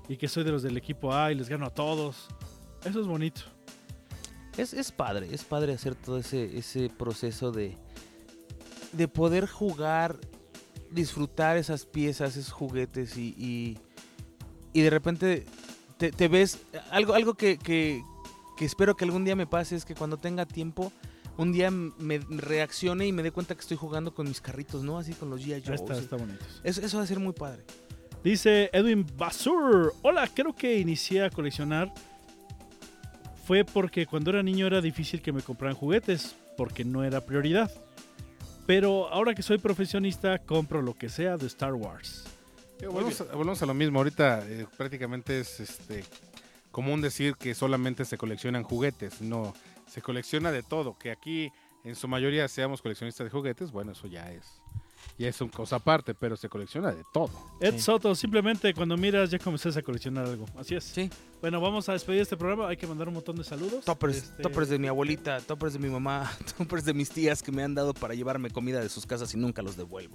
y que soy de los del equipo A y les gano a todos. Eso es bonito. Es, es padre, es padre hacer todo ese, ese proceso de, de poder jugar, disfrutar esas piezas, esos juguetes y, y, y de repente te, te ves, algo, algo que, que, que espero que algún día me pase es que cuando tenga tiempo, un día me reaccione y me dé cuenta que estoy jugando con mis carritos, ¿no? Así con los G I. Joe. Está, está bonito. Eso, eso va a ser muy padre. Dice Edwin Basur, hola, creo que inicié a coleccionar fue porque cuando era niño era difícil que me compraran juguetes, porque no era prioridad. Pero ahora que soy profesionista, compro lo que sea de Star Wars. Eh, volvemos, a, volvemos a lo mismo, ahorita eh, prácticamente es este común decir que solamente se coleccionan juguetes, no, se colecciona de todo, que aquí en su mayoría seamos coleccionistas de juguetes, bueno, eso ya es ya es una cosa aparte, pero se colecciona de todo. Ed Sí. Soto, simplemente cuando miras ya comenzaste a coleccionar algo, así es. Sí. Bueno, vamos a despedir este programa, hay que mandar un montón de saludos. Toppers, Este, toppers de mi abuelita, toppers de mi mamá, toppers de mis tías que me han dado para llevarme comida de sus casas y nunca los devuelvo.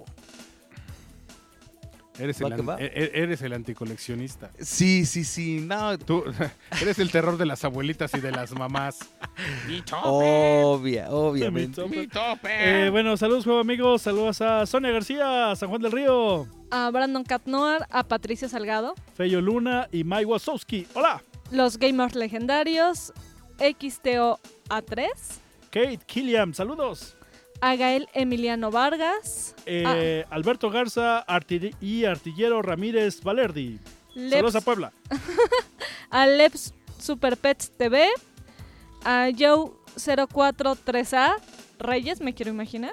Eres ¿Va el, que an- va? e- e- eres el anticoleccionista. Sí, sí, sí. No, Tú eres el terror de las abuelitas y de las mamás. ¡Mi obvia, mi obviamente. topper. topper! Eh, bueno, saludos juego amigos, saludos a Sonia García, San Juan del Río, A Brandon Catnoir, a Patricia Salgado, Feyo Luna y Mike Wazowski. Hola, los gamers legendarios, X T O A tres, Kate Killiam, saludos. a Gael Emiliano Vargas, Eh, Alberto Garza arti- y Artillero Ramírez Valerdi. Leps, Saludos a Puebla. a Leps Super Pets T V, a Joe cero cuatro tres A, Reyes, me quiero imaginar,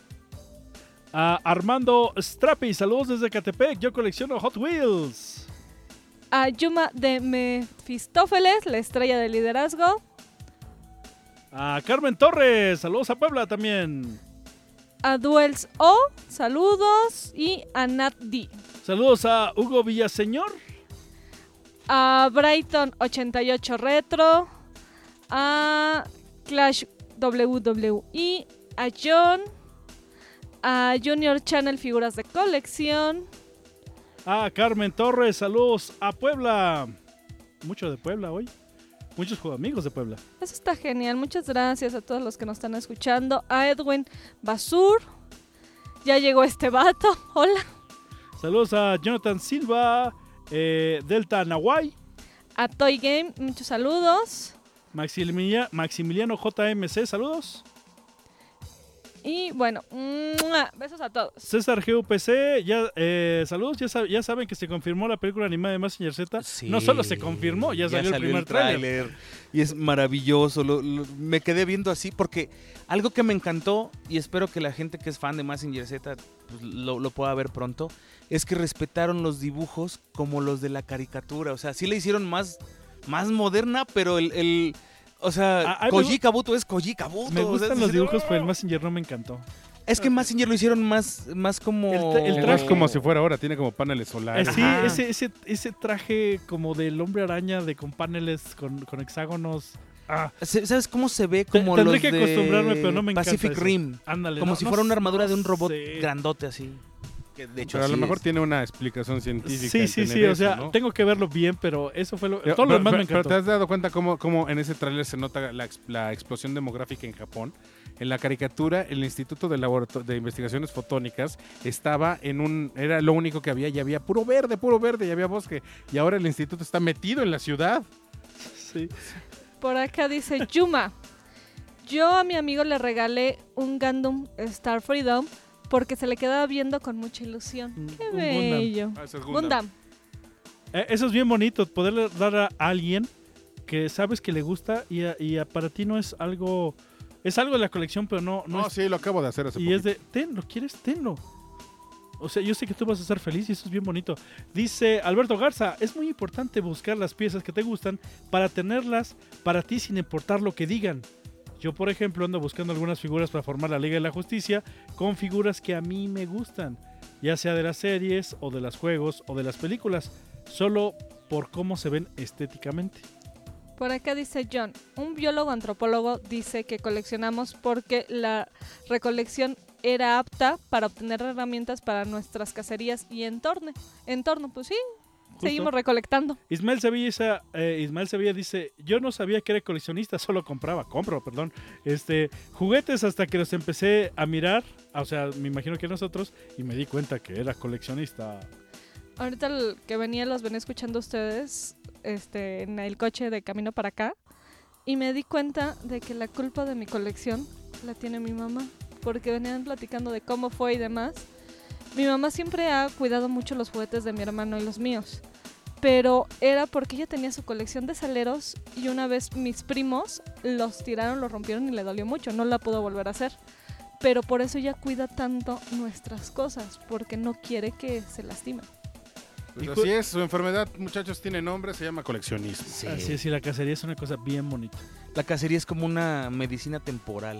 A Armando Strapi, saludos desde Catepec. Yo colecciono Hot Wheels. a Yuma de Mefistófeles, la estrella de liderazgo, A Carmen Torres, saludos a Puebla también. a Duels O, saludos, y a Nat D. Saludos a Hugo Villaseñor. A Brighton ochenta y ocho Retro, a Clash W W E, a John, a Junior Channel Figuras de Colección, A Carmen Torres, saludos a Puebla. Mucho de Puebla hoy. Muchos juegos amigos de Puebla. eso está genial, muchas gracias a todos los que nos están escuchando, a Edwin Basur, ya llegó este vato, hola, Saludos a Jonathan Silva, eh, Delta Nahuay, a Toy Game, muchos saludos, Maximilia- Maximiliano J M C, saludos. y bueno, ¡mua! Besos a todos. César G U P C, ya, eh, saludos. Ya, sab- ya saben que se confirmó la película animada de Mazinger Z. Sí, No solo se confirmó, ya salió, el primer tráiler. tráiler. Y es maravilloso. lo- lo- me quedé viendo así porque algo que me encantó, y espero que la gente que es fan de Mazinger Z pues, lo, lo pueda ver pronto, es que respetaron los dibujos como los de la caricatura. O sea, sí le hicieron más, más moderna, pero el... el o sea, Ah, ay, me Koji gu- Kabuto es Koji Kabuto. Me o sea, gustan es los así, dibujos, ¡oh! pero el Mazinger no me encantó. Es que Mazinger lo hicieron más, más como... El tra- el El traje- traje como si fuera ahora, tiene como paneles Eh, solares. sí, Ajá. ese, ese, ese traje como del hombre araña de con paneles, con, con hexágonos. Ah, Se- ¿Sabes cómo se ve? Te- Como tendré los que de acostumbrarme, pero no me encanta Pacific eso. Rim. ándale. Como no- si no fuera una s- armadura no de un robot sé. grandote así. Que de hecho Pero a lo así mejor es. tiene una explicación científica. Sí, el sí, tener sí. O eso, sea, ¿no? tengo que verlo bien, pero eso fue lo. Pero, todo lo pero- demás me pero- pero encantó. te has dado cuenta cómo, cómo en ese tráiler se nota la, ex- la explosión demográfica en Japón. En la caricatura, el Instituto de, Laborato- de Investigaciones Fotónicas estaba en un... Era lo único que había y había puro verde, puro verde y había bosque. Y ahora el instituto está metido en la ciudad. Sí. Por acá dice Yuma, yo a mi amigo le regalé un Gundam Star Freedom porque se le quedaba viendo con mucha ilusión. Un- Qué un Gundam. bello. Ah, ese es Gundam. Gundam. Eh, eso es bien bonito, poderle dar a alguien que sabes que le gusta y, a- y a- para ti no es algo. Es algo de la colección, pero no, no No, es. sí, lo acabo de hacer hace Y es poquito. de, ten, ¿lo quieres? Tenlo. O sea, yo sé que tú vas a estar feliz y eso es bien bonito. Dice Alberto Garza, es muy importante buscar las piezas que te gustan para tenerlas para ti sin importar lo que digan. Yo, por ejemplo, ando buscando algunas figuras para formar la Liga de la Justicia con figuras que a mí me gustan, ya sea de las series o de los juegos o de las películas, solo por cómo se ven estéticamente. Por acá dice John, un biólogo antropólogo dice que coleccionamos porque la recolección era apta para obtener herramientas para nuestras cacerías y entorno. Entorno, pues sí, seguimos recolectando. Ismael Sevilla, eh, Ismael Sevilla dice, yo no sabía que era coleccionista, solo compraba, compro, perdón, este, juguetes hasta que los empecé a mirar, o sea, me imagino que nosotros, y me di cuenta que era coleccionista. Ahorita el que venía, los venía escuchando a ustedes este, en el coche de camino para acá, y me di cuenta de que la culpa de mi colección la tiene mi mamá, porque venían platicando de cómo fue y demás. Mi mamá siempre ha cuidado mucho los juguetes de mi hermano y los míos, pero era porque ella tenía su colección de saleros y una vez mis primos los tiraron, los rompieron y le dolió mucho, no la pudo volver a hacer. Pero por eso ella cuida tanto nuestras cosas, porque no quiere que se lastimen. Pues así es, su enfermedad, muchachos, tiene nombre, se llama coleccionismo. Sí. Así es, y la cacería es una cosa bien bonita. La cacería es como una medicina temporal.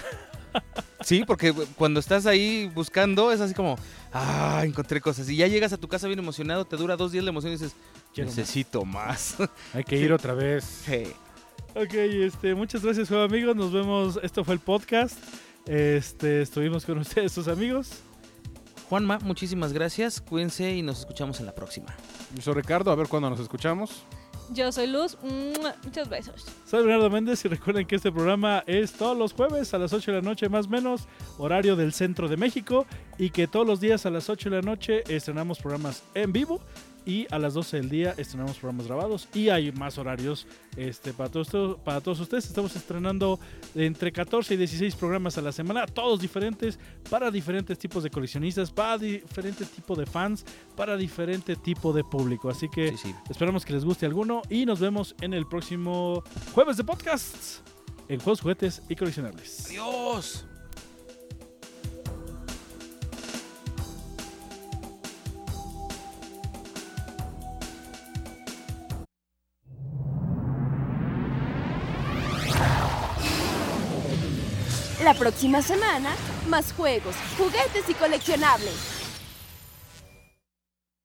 Sí, porque cuando estás ahí buscando es así como, ah, encontré cosas. Y ya llegas a tu casa bien emocionado, te dura dos días la emoción y dices, Quiero necesito más. más. Hay que ir otra vez. Sí. Ok, este, muchas gracias, juego amigos, nos vemos, esto fue el podcast, este, estuvimos con ustedes, sus amigos. Juanma, muchísimas gracias, cuídense y nos escuchamos en la próxima. Yo soy Ricardo, a ver cuándo nos escuchamos. Yo soy Luz, muchos besos. Soy Bernardo Méndez y recuerden que este programa es todos los jueves a las ocho de la noche más o menos, horario del centro de México, y que todos los días a las ocho de la noche estrenamos programas en vivo y a las doce del día estrenamos programas grabados y hay más horarios este, para, todos, para todos ustedes. Estamos estrenando entre catorce y dieciséis programas a la semana, todos diferentes, para diferentes tipos de coleccionistas, para diferentes tipos de fans, para diferente tipo de público. Así que Sí, sí. esperamos que les guste alguno y nos vemos en el próximo jueves de podcasts en Juegos, Juguetes y Coleccionables. Adiós. La próxima semana, más juegos, juguetes y coleccionables.